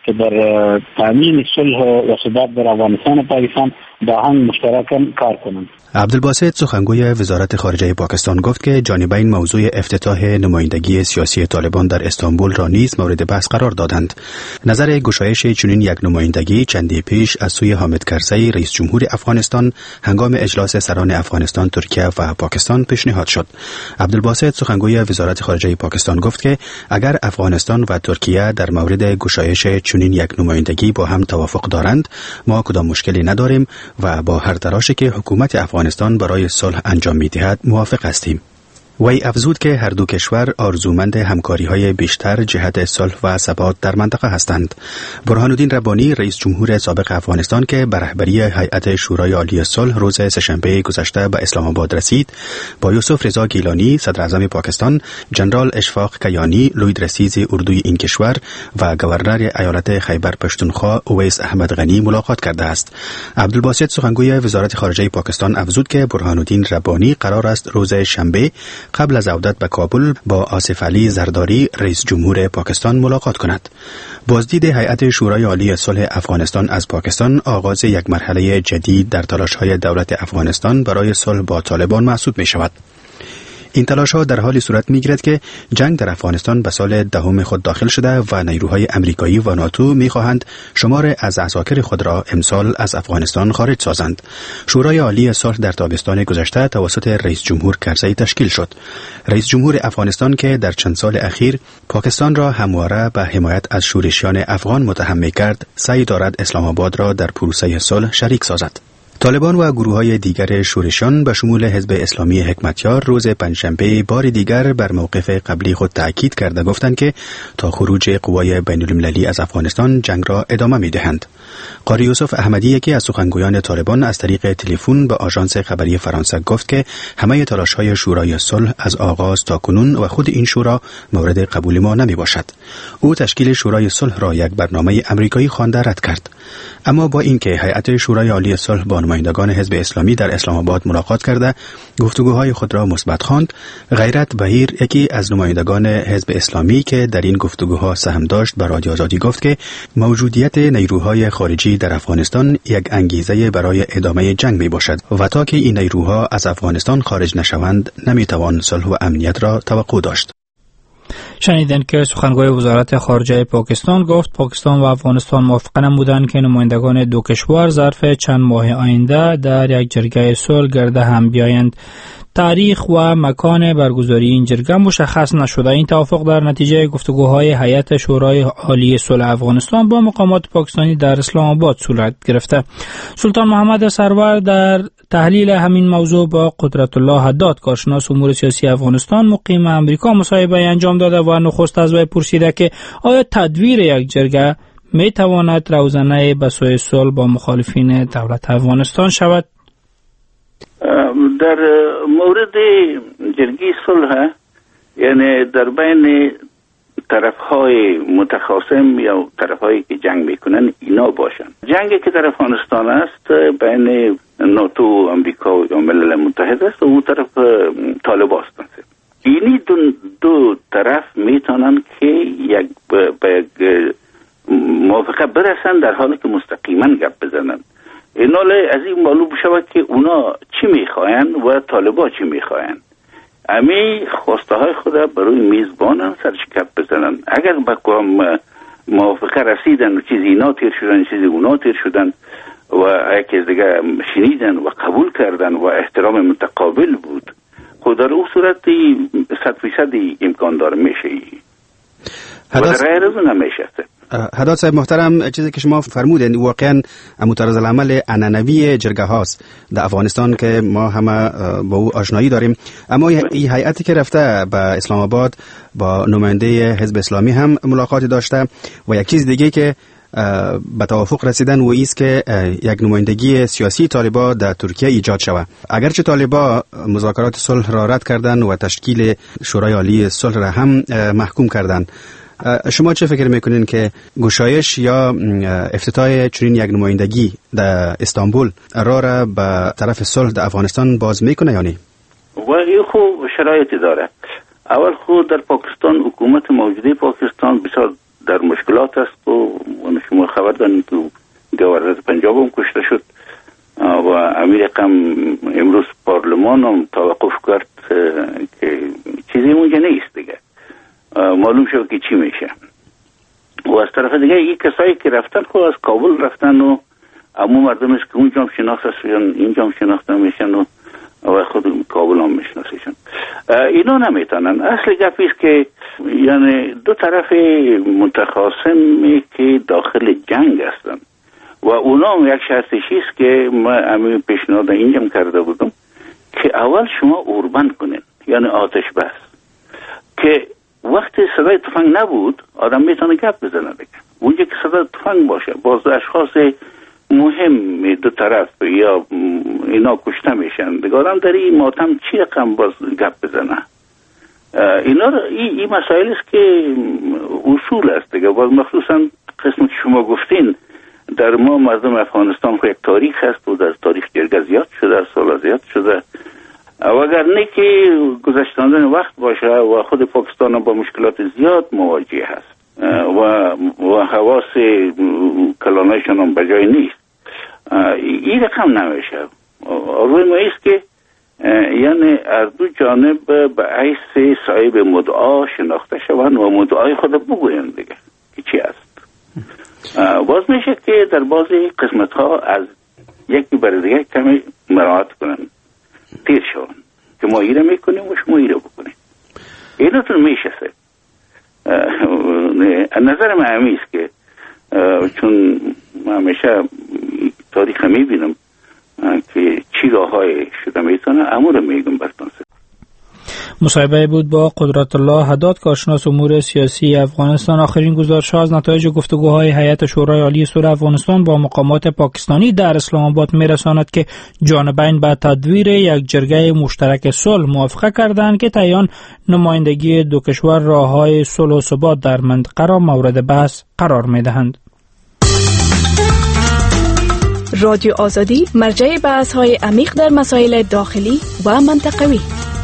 که در تامین صلح و ثبات در افغانستان و پاکستان با هم مشترکاً کار کنند. عبدالباسط سخنگوی وزارت خارجه پاکستان گفت که جانبین موضوع افتتاح نمایندگی سیاسی طالبان در استانبول را نیز مورد بحث قرار دادند. نظر گشایش چنین یک نمایندگی چندی پیش از سوی حامد کرزی رئیس جمهور افغانستان هنگام اجلاس سران افغانستان، ترکیه و پاکستان پیشنهاد شد. عبدالباسط سخنگوی وزارت خارجه پاکستان گفت که اگر افغانستان و ترکیه در مورد گشایش چنین یک نمایندگی با هم توافق دارند، ما کدام مشکلی نداریم و با هر تلاشی که حکومت افغانستان برای صلح انجام می‌دهد موافق هستیم. وی افزود که هر دو کشور آرزومند همکاری‌های بیشتر جهت صلح و ثبات در منطقه هستند. برهان الدین ربانی رئیس جمهور سابق افغانستان که به رهبری هیئت شورای عالی صلح روز سه‌شنبه گذشته به اسلام آباد رسید، با یوسف رضا گیلانی صدر اعظم پاکستان، جنرال اشفاق کیانی لوی رئیس اردوی این کشور و گورنر ایالت خیبر پختونخوا اویس احمد غنی ملاقات کرده است. عبدالباسط سخنگوی وزارت خارجه پاکستان افزود که برهان الدین ربانی قرار است روز شنبه قبل از عودت به کابل با آصف علی زرداری رئیس جمهور پاکستان ملاقات کند. بازدید هیئت شورای عالی صلح افغانستان از پاکستان آغاز یک مرحله جدید در تلاش‌های دولت افغانستان برای صلح با طالبان محسوب می شود. این تلاش‌ها در حالی صورت می‌گیرد که جنگ در افغانستان به سال دهم خود داخل شده و نیروهای امریکایی و ناتو می‌خواهند شمار از عساکر خود را امسال از افغانستان خارج سازند. شورای عالی صلح در تابستان گذشته توسط رئیس جمهور کرزی تشکیل شد. رئیس جمهور افغانستان که در چند سال اخیر پاکستان را همواره به حمایت از شورشیان افغان متهم می‌کرد، سعی دارد اسلام آباد را در پروسه صلح شریک سازد. طالبان و گروه‌های دیگر شورشیان به شمول حزب اسلامی حکمتیار روز پنجشنبه بار دیگر بر موقف قبلی خود تأکید کرده گفتند که تا خروج قوای بین‌المللی از افغانستان جنگ را ادامه می‌دهند. قاری یوسف احمدی یکی از سخنگویان طالبان از طریق تلفن به آژانس خبری فرانسه گفت که همه تلاش‌های شورای صلح از آغاز تا کنون و خود این شورا مورد قبول ما نمی‌باشد. او تشکیل شورای صلح را یک برنامه آمریکایی خوانده رد کرد. اما با اینکه هیئت شورای عالی صلح با نمایندگان حزب اسلامی در اسلام آباد ملاقات کرده گفتگوهای خود را مثبت خواند، غیرت بهیر یکی از نمایندگان حزب اسلامی که در این گفتگوها سهم داشت به رادیو آزادی گفت که موجودیت نیروهای خارجی در افغانستان یک انگیزه برای ادامه جنگ می باشد و تا که این نیروها از افغانستان خارج نشوند نمیتوان صلح و امنیت را توقع داشت. شنیدن که سخنگوی وزارت خارجه پاکستان گفت پاکستان و افغانستان موافق نمودند که نمایندگان دو کشور ظرف چند ماه آینده در یک جرگه صلح گرد هم بیایند. تاریخ و مکان برگزاری این جرگه مشخص نشده. این توافق در نتیجه گفتگوهای هیئت شورای عالی صلح افغانستان با مقامات پاکستانی در اسلام آباد صورت گرفته. سلطان محمد سرور در تحلیل همین موضوع با قدرت الله حداد کارشناس امور سیاسی افغانستان مقیم امریکا مصاحبه انجام داده و نخست از وی پرسیده که آیا تدویر یک جرگه می تواند روزنه به سوی صلح با مخالفین دولت افغانستان شود؟ در مورد جرگه صلح یعنی در بین طرفهای متخاصم یا طرفهایی که جنگ میکنن اینا باشن. جنگی که در افغانستان است بین ناتو و امریکا و ملل متحد است و اون طرف طالبان هستند. اینی دو, دو طرف میتونن که یک به موافقه برسن در حالی که مستقیما گپ بزنن. ایناله از این معلوم شود که اونا چی میخواین و طالبان چی میخواین. امی خواسته های خود برای میزبانن سرش گپ بزنن. اگر با موافقه رسیدن و چیزی اینا تیر شدن چیزی اونا تیر شدن و یکی از دیگه شنیدن و قبول کردن و احترام متقابل بود، خود در اون صورت صد فیصد امکان داره میشه و در غیر از اون نمیشه. حداد صاحب محترم، چیزی که شما فرمودین واقعا طرز العمل عنعنوی جرگه هاست در افغانستان که ما همه با او آشنایی داریم، اما این هیئتی که رفته به اسلام آباد با نماینده حزب اسلامی هم ملاقاتی داشته و یک چیز دیگه که به توافق رسیدن و ایست که یک نمایندگی سیاسی طالبا در ترکیه ایجاد شود. اگرچه طالبا مذاکرات صلح را رد کردن و تشکیل شورای عالی صلح را هم محکوم کردن، شما چه فکر میکنین که گشایش یا افتتاح چنین یک نمایندگی در استانبول راه را به طرف صلح در افغانستان باز میکنه یا نه؟ و این خوب شرایطی داره. اول خود در پاکستان حکومت موجوده پاکستان بسیار در مشکلات است و شما خبر دارید که گورنر پنجاب هم کشته شد و امیر قم امروز پارلمان هم توقف کرد که چیزی اونجا نیست دیگه، معلوم شد که چی میشه. و از طرف دیگه این کسایی که رفتن خود از کابل رفتن و اما مردم است که اونجا هم شناخته شدن، اینجا هم شناخته میشن و و خود کابل هم میشناسیشن. اینا نمیتونن. اصل گپی است که یعنی دو طرف متخاصمی که داخل جنگ هستن و اونا هم یک شرطش است که ما همین پیشنهاد اینجا کرده بودم که اول شما اوربند کنین، یعنی آتش بس، که وقتی صدای تفنگ نبود آدم میتونه گپ بزنه دیگه. اونجا که صدای تفنگ باشه باز اشخاص مهم دو طرف یا اینا کشته میشن دیگه، آدم در این ماتم چی رقم باز گپ بزنه؟ اینا این ای مسائل است که اصول است دیگه. باز مخصوصا قسم که شما گفتین در ما مردم افغانستان خو یک تاریخ هست و در تاریخ جرگه زیاد شده، سال زیاد شده و اگر نه که گذشتاندن وقت باشه و خود پاکستان با مشکلات زیاد مواجه هست و و حواس کلانایشان هم بجای نیست. این رقم نمیشه. روی ما ایست که یعنی از دو جانب به حیث صاحب مدعا شناخته شوند و مدعای خود بگویند دیگه که چی است. باز میشه که در بعضی قسمت ها از یکی بر دیگه کمی مراعات کنن، تیر شون که ما ایره میکنیم و شما ایره بکنیم. اینتون میشه سه نظر من همیست که چون همیشه تاریخ میبینم که چی راه های شده میتونه امور میگم برتون سه. مصاحبه بود با قدرت الله حداد، کارشناس امور سیاسی افغانستان. آخرین گزارش‌ها از نتایج گفتگوهای هیئت شورای عالی صلح افغانستان با مقامات پاکستانی در اسلام آباد می‌رساند که جانبین به تدویر یک جرگه مشترک صلح موافقه کردند که تعیین نمایندگی دو کشور راه‌های صلح و ثبات در منطقه را مورد بحث قرار می‌دهند. رادیو آزادی مرجع بحث‌های عمیق در مسائل داخلی و منطقوی.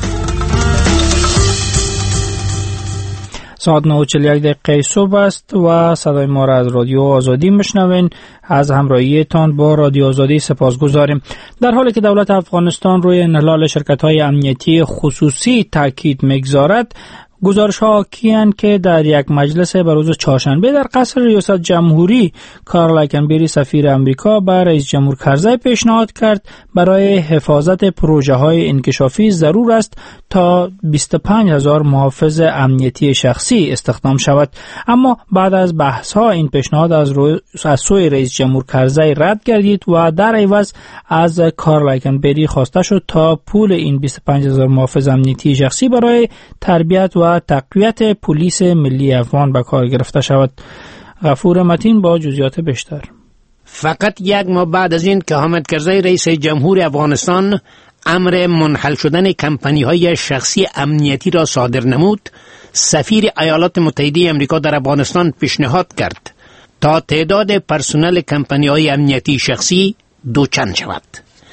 ساعت نه و چهل و یک دقیقه صبح است و صدای ما را از رادیو آزادی میشنوین. از همراهیتان با رادیو آزادی سپاسگزاریم. در حالی که دولت افغانستان روی انحلال شرکت‌های امنیتی خصوصی تاکید می‌گذارد، گزارش‌ها حاکی‌اند که در یک مجلس به روز چهارشنبه در قصر ریاست جمهوری کارل ایکنبری سفیر امریکا به رئیس جمهور کرزی پیشنهاد کرد برای حفاظت پروژه‌های انکشافی ضرور است تا بیست و پنج هزار محافظ امنیتی شخصی استخدام شود. اما بعد از بحث‌ها این پیشنهاد از, رو... از سوی رئیس جمهور کرزی رد گردید و در عوض از کارل ایکنبری خواسته شد تا پول این بیست و پنج هزار محافظ امنیتی شخصی برای تربیت و تقویت پلیس ملی افغان به کار گرفته شود. غفور متین با جزئیات بیشتر. فقط یک ماه بعد از این که حامد کرزی رئیس جمهور افغانستان امر منحل شدن کمپانی‌های شخصی امنیتی را صادر نمود، سفیر ایالات متحده آمریکا در افغانستان پیشنهاد کرد تا تعداد پرسنل کمپانی‌های امنیتی شخصی دوچند شود.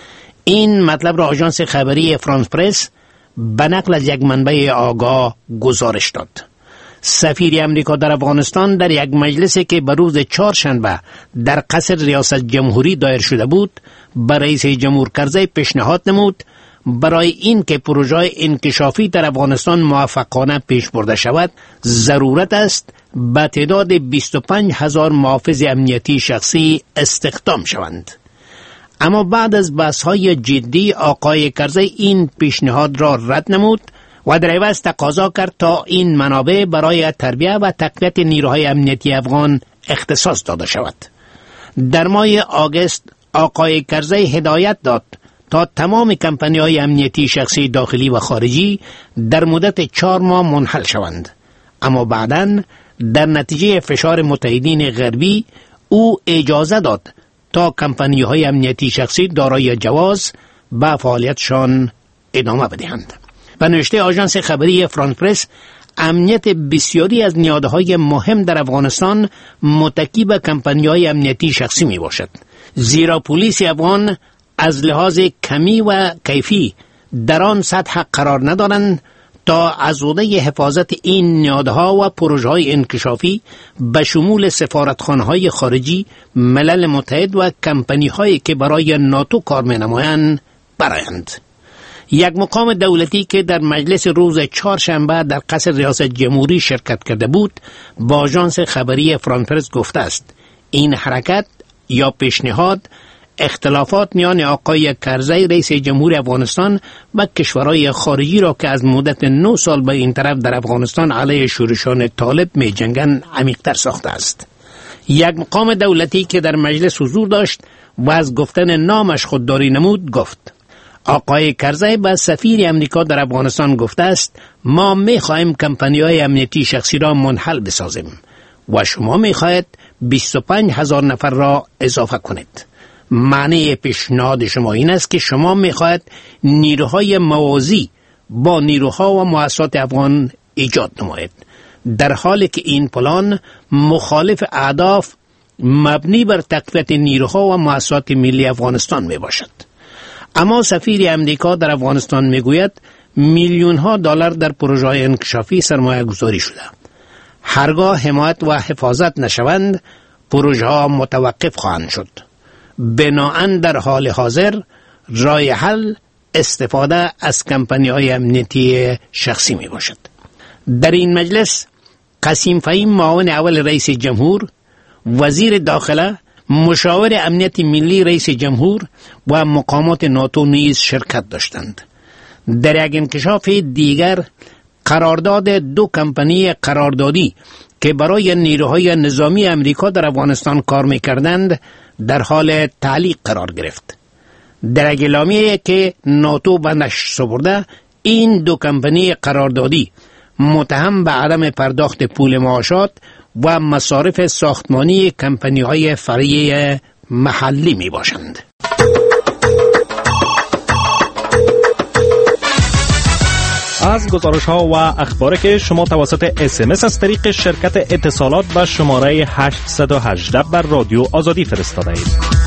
این مطلب را آژانس خبری فرانس پرس به نقل از یک منبع آگاه گزارش داد. سفیر امریکا در افغانستان در یک مجلسی که به روز چهارشنبه در قصر ریاست جمهوری دایر شده بود به رئیس جمهور کرزی پیشنهاد نمود برای این که پروژه انکشافی در افغانستان موفقانه پیش برده شود ضرورت است به تعداد بیست و پنج هزار محافظ امنیتی شخصی استخدام شوند. اما بعد از بحث‌های جدی آقای کرزی این پیشنهاد را رد نمود و در عوض تقاضا کرد تا این منابع برای تربیت و تقویت نیروهای امنیتی افغان اختصاص داده شود. در ماه آگوست آقای کرزی هدایت داد تا تمام کمپانی‌های امنیتی شخصی داخلی و خارجی در مدت چهار ماه منحل شوند. اما بعداً در نتیجه فشار متحدین غربی او اجازه داد تا کمپانی‌های امنیتی شخصی دارای جواز به فعالیتشان ادامه بدهند. به نوشته آژانس خبری فرانس پرس، امنیت بسیاری از نهادهای مهم در افغانستان متکی به کمپانی‌های امنیتی شخصی می باشد، زیرا پلیس افغان از لحاظ کمی و کیفی در آن سطح قرار ندارند تا ازوده حفاظت این نهادها و پروژه‌های انکشافی به شمول سفارتخانه‌های خارجی، ملل متحد و کمپانی‌هایی که برای ناتو کار می‌نمایند برآیند. یک مقام دولتی که در مجلس روز چهارشنبه در قصر ریاست جمهوری شرکت کرده بود، با آژانس خبری فرانپرس گفته است این حرکت یا پیشنهاد اختلافات میان آقای کرزی رئیس جمهور افغانستان و کشورهای خارجی را که از مدت نه سال به این طرف در افغانستان علیه شورشان طالب می جنگند عمیق‌تر ساخته است. یک مقام دولتی که در مجلس حضور داشت و از گفتن نامش خودداری نمود گفت آقای کرزی به سفیر امریکا در افغانستان گفته است ما می خواهیم کمپانی‌های امنیتی شخصی را منحل بسازیم و شما می خواهید بیست و پنج هزار نفر را اضافه کنید. معنی پیشنهاد شما این است که شما می خواهید نیروهای موازی با نیروها و مؤسسات افغان ایجاد نمایید، در حالی که این پلان مخالف اهداف مبنی بر تقویت نیروها و مؤسسات ملی افغانستان می باشد. اما سفیر امریکا در افغانستان می گوید میلیون ها دلار در پروژه انکشافی سرمایه گذاری شده. هرگاه حمایت و حفاظت نشوند پروژه ها متوقف خواهند شد. بناهن در حال حاضر راه حل استفاده از کمپانی های امنیتی شخصی می باشد. در این مجلس قاسم فهیم معاون اول رئیس جمهور، وزیر داخله، مشاور امنیت ملی رئیس جمهور و مقامات ناتو نیز شرکت داشتند. در یک انکشاف دیگر قرارداد دو کمپانی قراردادی که برای نیروهای نظامی امریکا در افغانستان کار می‌کردند در حال تعلیق قرار گرفت. در اعلامیه‌ای که ناتو به نشر سپرده این دو کمپانی قراردادی متهم به عدم پرداخت پول معاشات و مصارف ساختمانی کمپانی‌های فرعی محلی می باشند. از گزارش ها و اخباری که شما توسط اس ام اس از طریق شرکت اتصالات به شماره هشت یک هشت بر رادیو آزادی فرستاده اید.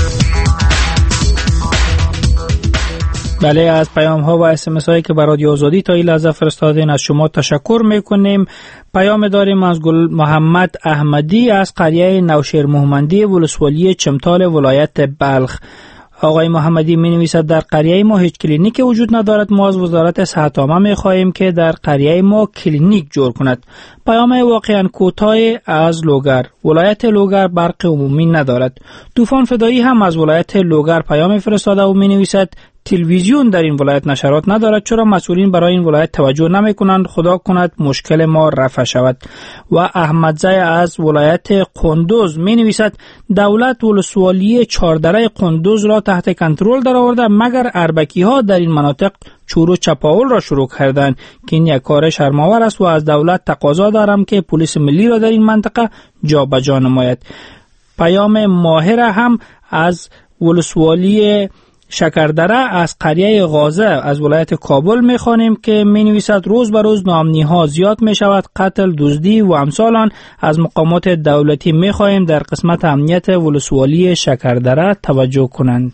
بله، از پیام ها و اس ام اس هایی که بر رادیو آزادی تا این لحظه فرستادین از شما تشکر میکنیم. پیام داریم از گل محمد احمدی از قریه نوشیر محمدی ولسوالی چمتال ولایت بلخ. آقای محمدی می نویسد در قریه ما هیچ کلینیک وجود ندارد. ما از وزارت صحت عامه می خواهیم که در قریه ما کلینیک جور کند. پیام واقعا کوتاه از لوگر. ولایت لوگر برق عمومی ندارد. طوفان فدایی هم از ولایت لوگر پیام فرستاده و می نویسد تلویزیون در این ولایت نشرات ندارد، چرا مسئولین برای این ولایت توجه نمی کنند؟ خدا کند مشکل ما رفع شود. و احمدزی از ولایت قندوز می نویسد دولت ولسوالی چهاردره قندوز را تحت کنترل در آورده، مگر اربکی ها در این مناطق چور و چپاول را شروع کردند که این یک کار شرم‌آور است و از دولت تقاضا دارم که پلیس ملی را در این منطقه جابجا نماید. پیام ماهر هم از ولسوالی شکردره از قریه غازه از ولایت کابل می‌خوانیم که می‌نویسد روز به روز ناامنی ها زیاد می‌شود، قتل، دزدی و امثال آن. از مقامات دولتی می‌خواهیم در قسمت امنیت ولسوالی شکردره توجه کنند.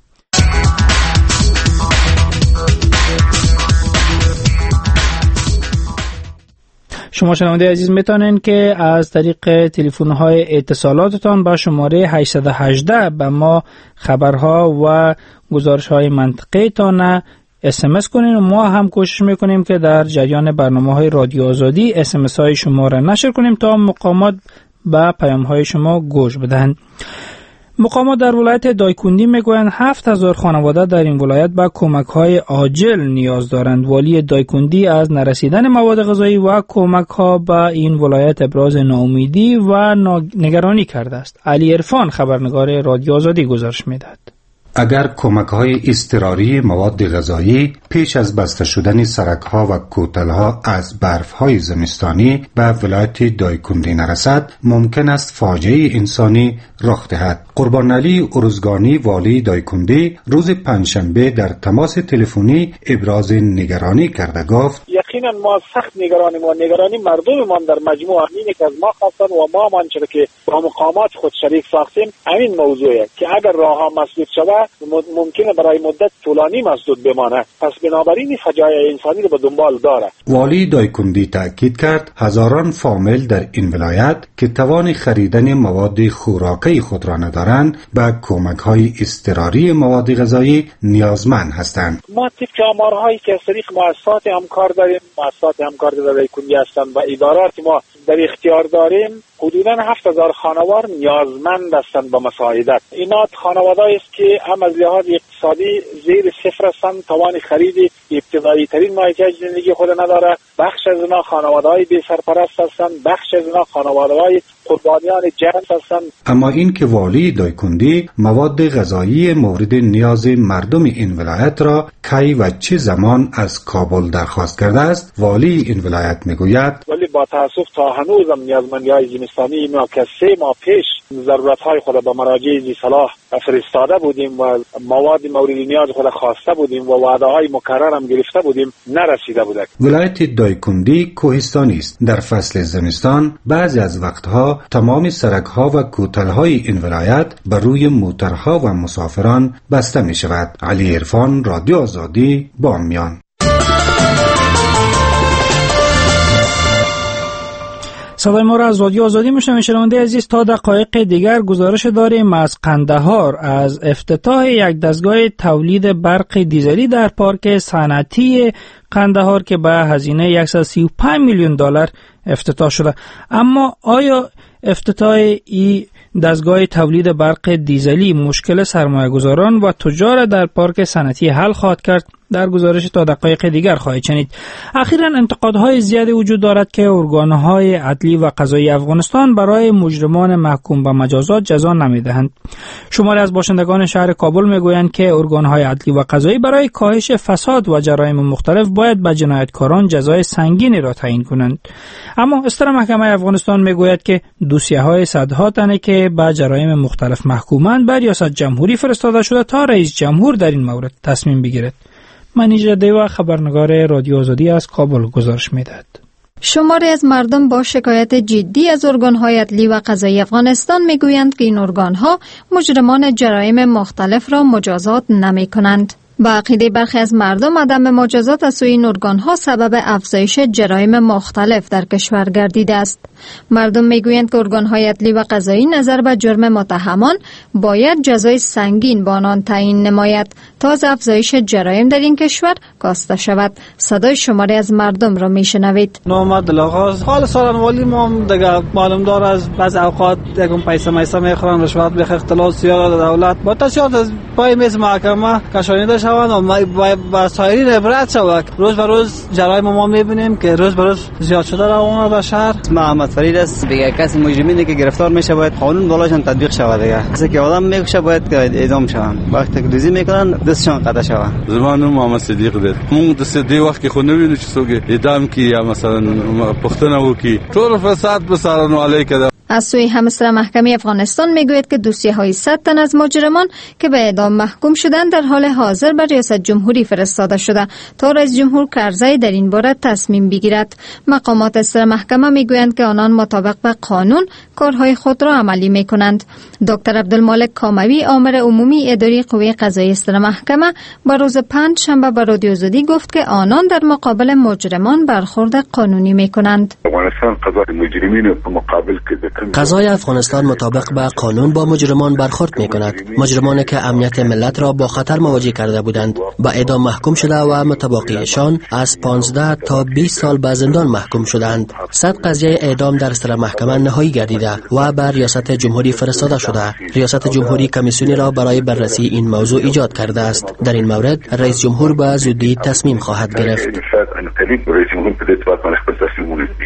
شما شنونده عزیز میتونین که از طریق تلفن‌های اتصالاتتان با شماره هشت یک هشت به ما خبرها و گزارش‌های منطقی تان اس ام اس کنین و ما هم کوشش میکنیم که در جریان برنامه‌های رادیو آزادی اس ام اس های شما را نشر کنیم تا مقامات به پیام‌های شما گوش بدهند. مقامات در ولایت دایکندی میگویند هفت هزار خانواده در این ولایت به کمک‌های عاجل نیاز دارند. والی دایکندی از نرسیدن مواد غذایی و کمک‌ها به این ولایت ابراز ناامیدی و نگرانی کرده است. علی عرفان خبرنگار رادیو آزادی گزارش می‌دهد. اگر کمک‌های اضطراری مواد غذایی پیش از بسته شدن سرک‌ها و کوتل‌ها از برف‌های زمستانی به ولایت دایکندی نرسد، ممکن است فاجعه انسانی رخ دهد. قربان علی ارزگانی والی دایکندی روز پنجشنبه در تماس تلفنی ابراز نگرانی کرده گفت یقینا ما سخت نگرانیم و نگرانی مردممان در مجموع اینه که از ما خواستن و ما منچه که با مقامات خود شریک ساختیم همین موضوعه که اگر راهها مسدود شود ممکنه برای مدت طولانی مسدود بمانه، پس بنابراین فجایع انسانی رو به دنبال داره. والی دایکندی تاکید کرد هزاران فامیل در این ولایت که توان خریدن مواد خوراکی خود را ندارند به کمک‌های اضطراری مواد غذایی نیازمند هستند. ما طبق آمارهایی که از طریق مؤسسات همکار داریم، مؤسسات همکار در دایکندی هستند و ادارات ما در اختیار داریم، حدوداً هفت هزار خانوار نیازمند هستند به مساعدت. اینا خانواده‌ای است که هم از لحاظ اقتصادی زیر صفر هستند، توان خرید ابتدایی ترین مایحتاج زندگی خود نداره. بخش از اینا خانواده‌های بی سرپرست هستند، بخش از اینا خانواده‌های قربانیان جنگ هستند. اما این که والی دایکندی مواد غذایی مورد نیاز مردم این ولایت را کی و چه زمان از کابل درخواست کرده است، والی این ولایت میگوید ولی با تاسف تا هنوز هم نیازمندی‌های زمستانی ما که سه ماه پیش ضرورت‌های خود به مراجع ذی صلاح فرستاده بودیم و مواد مورد نیاز خود خواسته بودیم و وعده‌های مکرر هم گرفته بودیم، نرسیده بود. ولایت دایکندی کوهستانی است. در فصل زمستان بعضی از وقتها تمام سرک‌ها و کوتل‌های این ولایت بر روی موترها و مسافران بسته می‌شود. علی عرفان، رادیو آزادی، بامیان. صدای ما را از رادیو آزادی میشنوید. شنونده عزیز، تا دقایق دیگر گزارش داریم از قندهار از افتتاح یک دستگاه تولید برق دیزلی در پارک صنعتی قندهار که به هزینه صد و سی و پنج میلیون دلار افتتاح شده. اما آیا افتتاح این دستگاه تولید برق دیزلی مشکل سرمایه‌گذاران و تجار در پارک صنعتی حل خواهد کرد؟ در گزارش تا دقایق دیگر خواهید شنید. اخیراً انتقادهای زیادی وجود دارد که ارگانهای عدلی و قضایی افغانستان برای مجرمان محکوم به مجازات جزا نمیدهند. شماری از باشندگان شهر کابل میگویند که ارگانهای عدلی و قضایی برای کاهش فساد و جرایم مختلف باید به جنایتکاران جزای سنگینی را تعیین کنند. اما استر محکمه افغانستان میگوید که دوسیه‌های صدها تنه که به جرایم مختلف محکومند به ریاست جمهوری فرستاده شده تا رئیس جمهور در این مورد تصمیم بگیرد. منیژه دیوا، خبرنگار رادیو آزادی از کابل، گزارش می‌دهد. شماری از مردم با شکایت جدی از ارگان‌های عدلی و قضایی افغانستان میگویند که این ارگان‌ها مجرمان جرایم مختلف را مجازات نمی‌کنند. با عقیده برخی از مردم عدم مجازات از سوی این ارگان‌ها سبب افزایش جرایم مختلف در کشور گردیده است. مردم میگویند که ارگان‌های عدلی و قضایی نظر به جرم متهمان باید جزای سنگین به آنان تعیین نماید تا از افزایش جرایم در این کشور کاسته شود. صدای شماری از مردم را میشنوید. نام دلاغاز حال سالانوالی ما دیگه معلوم دار از بعض اوقات یکم پیسه میسه میخورن، رشوت به اختلاس سیاست دولت با تشریفات از پای میز محکمه کشانیده شوند و با سایرین عبرت شود. روز به روز جرایم ما میبینیم که روز به روز زیاد شده روانه در شهر. محمد فرید است. دیگه کسی مجرمینی که گرفتار میشه باید قانون بالاشون تطبیق شود. دیگه کسی که آدم میکشه باید اعدام شون. وقتی که دوزی میکنن دستشون قطع شود. زمان محمد صدیق ده مون د سدی وخت کې خو نه ویني چې څوک اعدام کی یا مثلا پښتنه وکي ټول فساد به سارنو علیکه. از سوی همسر محکمه افغانستان میگوید که دوسیه های صد تن از مجرمان که به اعدام محکوم شدند در حال حاضر به ریاست جمهوری فرستاده شده تا رئیس جمهور کرزی در این باره تصمیم بگیرد. مقامات استر محکمه میگویند که آنان مطابق به قانون کارهای خود را عملی میکنند. دکتر عبدالمالک کاموی، آمر عمومی اداره قوه قضایی استر محکمه، با روز پنج شنبه به رادیو آزادی گفت که آنان در مقابل مجرمان برخورد قانونی میکنند. افغانستان قضای مجرمین په مقابل کې قضای افغانستان مطابق به قانون با مجرمان برخورد می کند. مجرمانی که امنیت ملت را با خطر مواجه کرده بودند به اعدام محکوم شده و متباقیشان از پانزده تا بیست سال به زندان محکوم شدند. صد قضیه اعدام در سر محکمه نهایی گردیده و به ریاست جمهوری فرستاده شده. ریاست جمهوری کمیسیونی را برای بررسی این موضوع ایجاد کرده است. در این مورد رئیس جمهور به زودی تصمیم خواهد گرفت.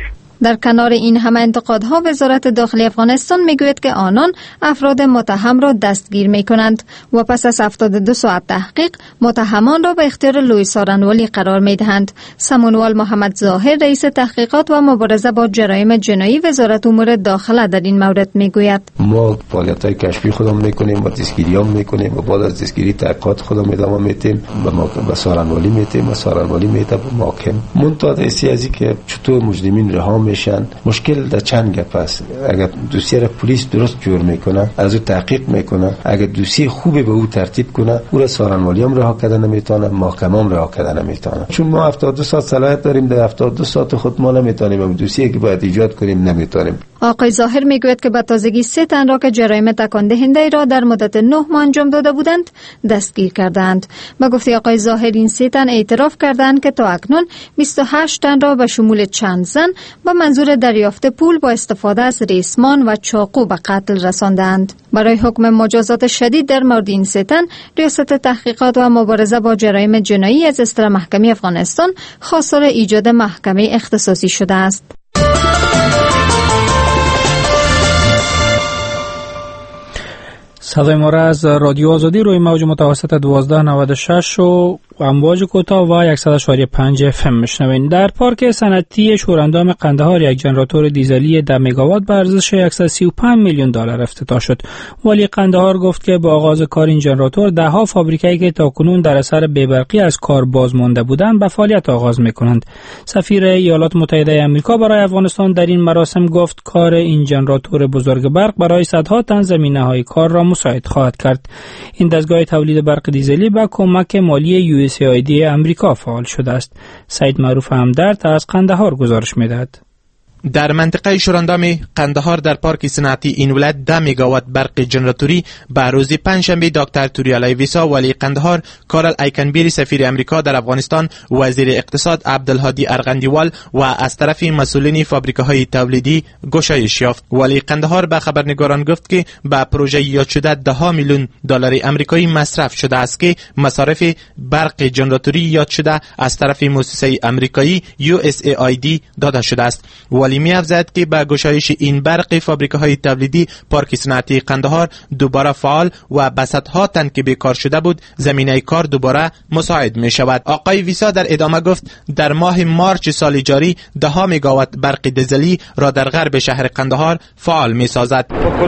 در کنار این همه انتقادها، وزارت داخلی افغانستان میگوید که آنان افراد متهم را دستگیر میکنند و پس از هفتاد و دو ساعت تحقیق متهمان را به اختیار لوی سارنوالی قرار میدهند. سمونوال محمد ظاهر، رئیس تحقیقات و مبارزه با جرایم جنایی وزارت امور داخله، در این مورد میگوید: ما فعالیت‌های کشفی خودمون میکنیم و دستگیریام میکنیم و بعد از دستگیری تحقیقات خودمون ادامه میدیم، به سارنوالی میدیم و سارنوالی میده به محاکم. منتها دستی ازی که چطور مجرمین رها میشن، مشکل در چند گپ است. اگر دوسیه را پلیس درست جور میکنه، از او تحقیق میکنه، اگر دوسیه خوبی به او ترتیب کنه، او را سارنوالی هم رها کردن نمیتونه، محاکم هم رها کردن نمیتونه. چون ما هفتاد و دو ساعت صلاحیت داریم، در هفتاد و دو ساعت خود ما نمیتونیم و دوسیه که باید ایجاد کنیم نمیتونیم. آقای ظاهر میگوید که به تازگی سه تن را که جرایم تکان دهنده را در مدت نه ماه انجام داده بودند دستگیر کردند. با گفته آقای ظاهر، این سه تن اعتراف کردند که تا اکنون بیست و هشت تن را به شمول چند زن با منظور دریافت پول با استفاده از ریسمان و چاقو به قتل رساندند. برای حکم مجازات شدید در مورد این سه تن، ریاست تحقیقات و مبارزه با جرایم جنایی از اصطلاح محکمه افغانستان خواستار ایجاد محکمه اختصاصی شده است. صدای ما را از رادیو آزادی روی موج متوسط دوازده نود و شش و امواج کوتاه و صد و یک و پنج اف ام میشنوین. در پارک صنعتی شوراندام قندهار یک ژنراتور دیزلی ده مگاوات به ارزش صد و سی و پنج میلیون دلار افتتاح شد. ولی قندهار گفت که با آغاز کار این ژنراتور ده ها فابریکه‌ای که تاکنون در اثر بی‌برقی از کار باز مانده بودند به فعالیت آغاز میکنند. سفیر ایالات متحده آمریکا برای افغانستان در این مراسم گفت کار این ژنراتور بزرگ برق برای صدها تن زمینه‌های کار را مساعد خواهد کرد. این دستگاه تولید برق دیزلی با کمک مالی یو اس ای آی دی امریکا فعال شده است. سید معروف همدرد از قندهار گزارش می‌دهد. در منطقه شوراندام قندهار در پارک صنعتی این ولایت ده مگاوات برق جنراتوری به روز پنجشنبه دکتر توریالای ویسا ولی قندهار، کارل ایکنبیری سفیر امریکا در افغانستان، وزیر اقتصاد عبدالهادی ارغندیوال و از طرف مسئولین فابریکه‌های تولیدی گشایش یافت. ولی قندهار به خبرنگاران گفت که به پروژه یاد شده ده ها میلیون دلار آمریکایی مصرف شده است که مصارف برق جنراتوری یاد شده از طرف مؤسسه آمریکایی یو اس ای آی دی داده شده است. ولی می افزاید که با گشایش این برق فابریکه‌های تولیدی پارک صنعتی قندهار دوباره فعال و به صدها تن که بیکار شده بود زمینه کار دوباره مساعد می شود. آقای ویسا در ادامه گفت در ماه مارچ سال جاری ده ها مگاوات برق دیزلی را در غرب شهر قندهار فعال می سازد.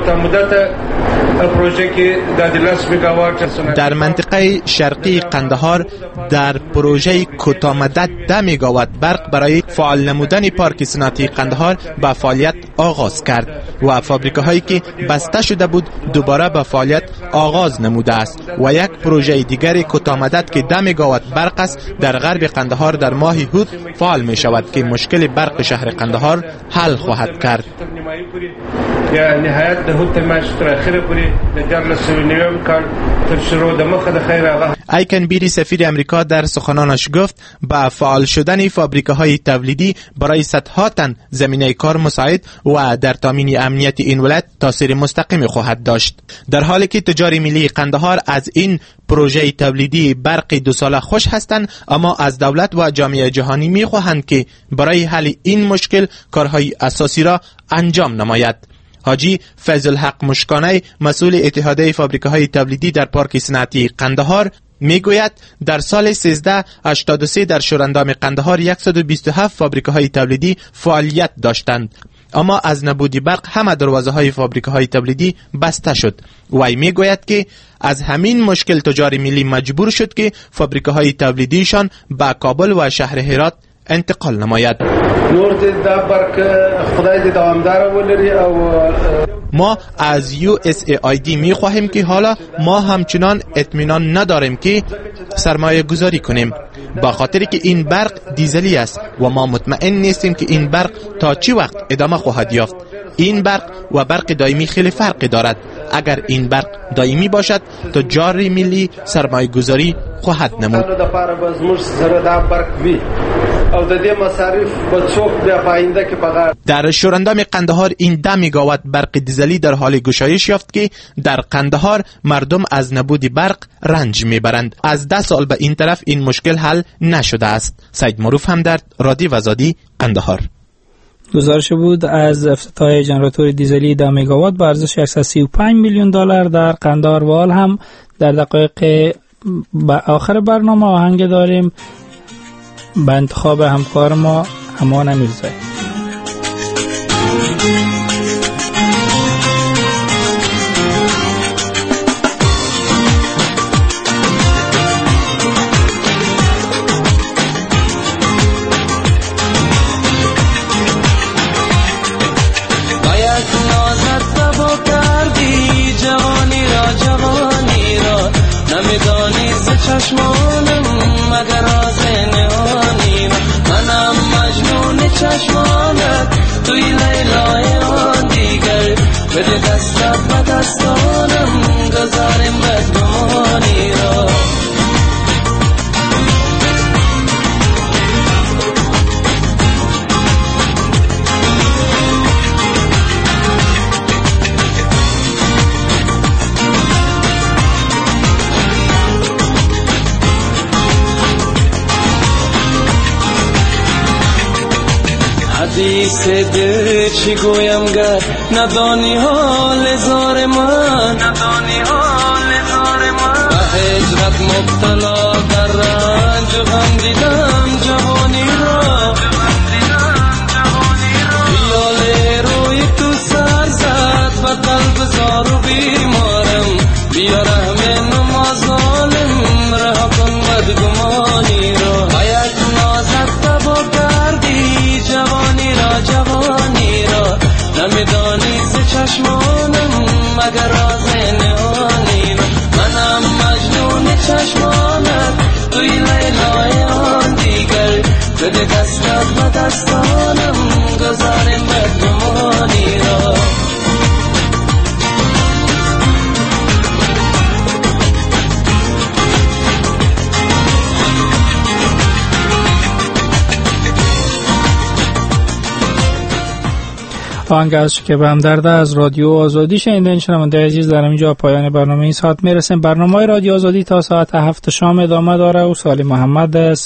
در منطقه شرقی قندهار در پروژه کوتاه مدت ده مگاوات برق برای فعال نمودن پارک صنعتی قندهار به فعالیت آغاز کرد و فابریکه هایی که بسته شده بود دوباره به فعالیت آغاز نموده است و یک پروژه دیگر کوتاه مدت که ده مگاوات برق است در غرب قندهار در ماه هود فعال می شود که مشکل برق شهر قندهار حل خواهد کرد. نهایت ده هود ماش تر اخره پوری د جرلس نیوم کال تر شروع د مخه د خیر هغه ایکن بیری سفیر امریکا در سخنانش گفت با فعال شدن فابریکه‌های تولیدی برای صدها تن زمینه کار مساعد و در تامین امنیت این ولایت تاثیر مستقیم خواهد داشت. در حالی که تجاری ملی قندهار از این پروژه تولیدی برق دو ساله خوش هستند، اما از دولت و جامعه جهانی می‌خواهند که برای حل این مشکل کارهای اساسی را انجام نماید. حاجی فیض الحق مشکانه، مسئول اتحادیه فابریکه‌های تولیدی در پارک صنعتی قندهار، میگوید در سال سیزده هشتاد و سه در شوراندام قندهار صد و بیست و هفت فابریکه‌های تولیدی فعالیت داشتند، اما از نبود برق همه دروازه‌های فابریکه‌های تولیدی بسته شد. وی میگوید که از همین مشکل تجاری ملی مجبور شد که فابریکه‌های تولیدیشان به کابل و شهر هرات انتقال نماید. ما از یو اس ای آی دی می خواهیم که حالا ما همچنان اطمینان نداریم که سرمایه گذاری کنیم، با خاطر که این برق دیزلی است و ما مطمئن نیستیم که این برق تا چی وقت ادامه خواهد یافت. این برق و برق دائمی خیلی فرق دارد. اگر این برق دائمی باشد تا جاری ملی سرمایه گذاری خواهد نمود. در شوراندام قندهار این ده مگاوات برق دیزلی در حال گشایش یافت که در قندهار مردم از نبود برق رنج میبرند. از ده سال به این طرف این مشکل حل نشده است. سید معروف همدرد، رادیو آزادی، قندهار. گزارش بود از افتتاح ژنراتور دیزلی ده مگاوات با ارزش صد و سی و پنج میلیون دلار در قندهاروال. هم در دقایق آخر برنامه آهنگ داریم به انتخاب همکار ما امان میرزایی. چشمانم مگر از نهانی منم مجنون چشمانت توی لیلای آن دیگر بده دستت به دستانم گذارم بدگمانی را حدیث دل چی گویم گر ندانی حال زار من ندانی حال زار من به هجرت مبتلا در رنج و غم دیدم جوانی را خیال روی تو سر زد به قلب زار و بیمارم بیا رحم نما ظالم رها کن بدگمانی را با یک نازت تبا کردی جوانی را جوانی را نمیدانی سه چشمانم مگر راز نهانی را منم مجنون چشمانت توی لیلای آن دیگر بده دستت به دستانم گذارم بدگمانی را آهنگ از شکیب همدرد از رادیو آزادی شنیدین. شنونده عزیز در اینجا پایان برنامه این ساعت میرسیم. برنامه رادیو آزادی تا ساعت هفت شام ادامه داره و سالی محمد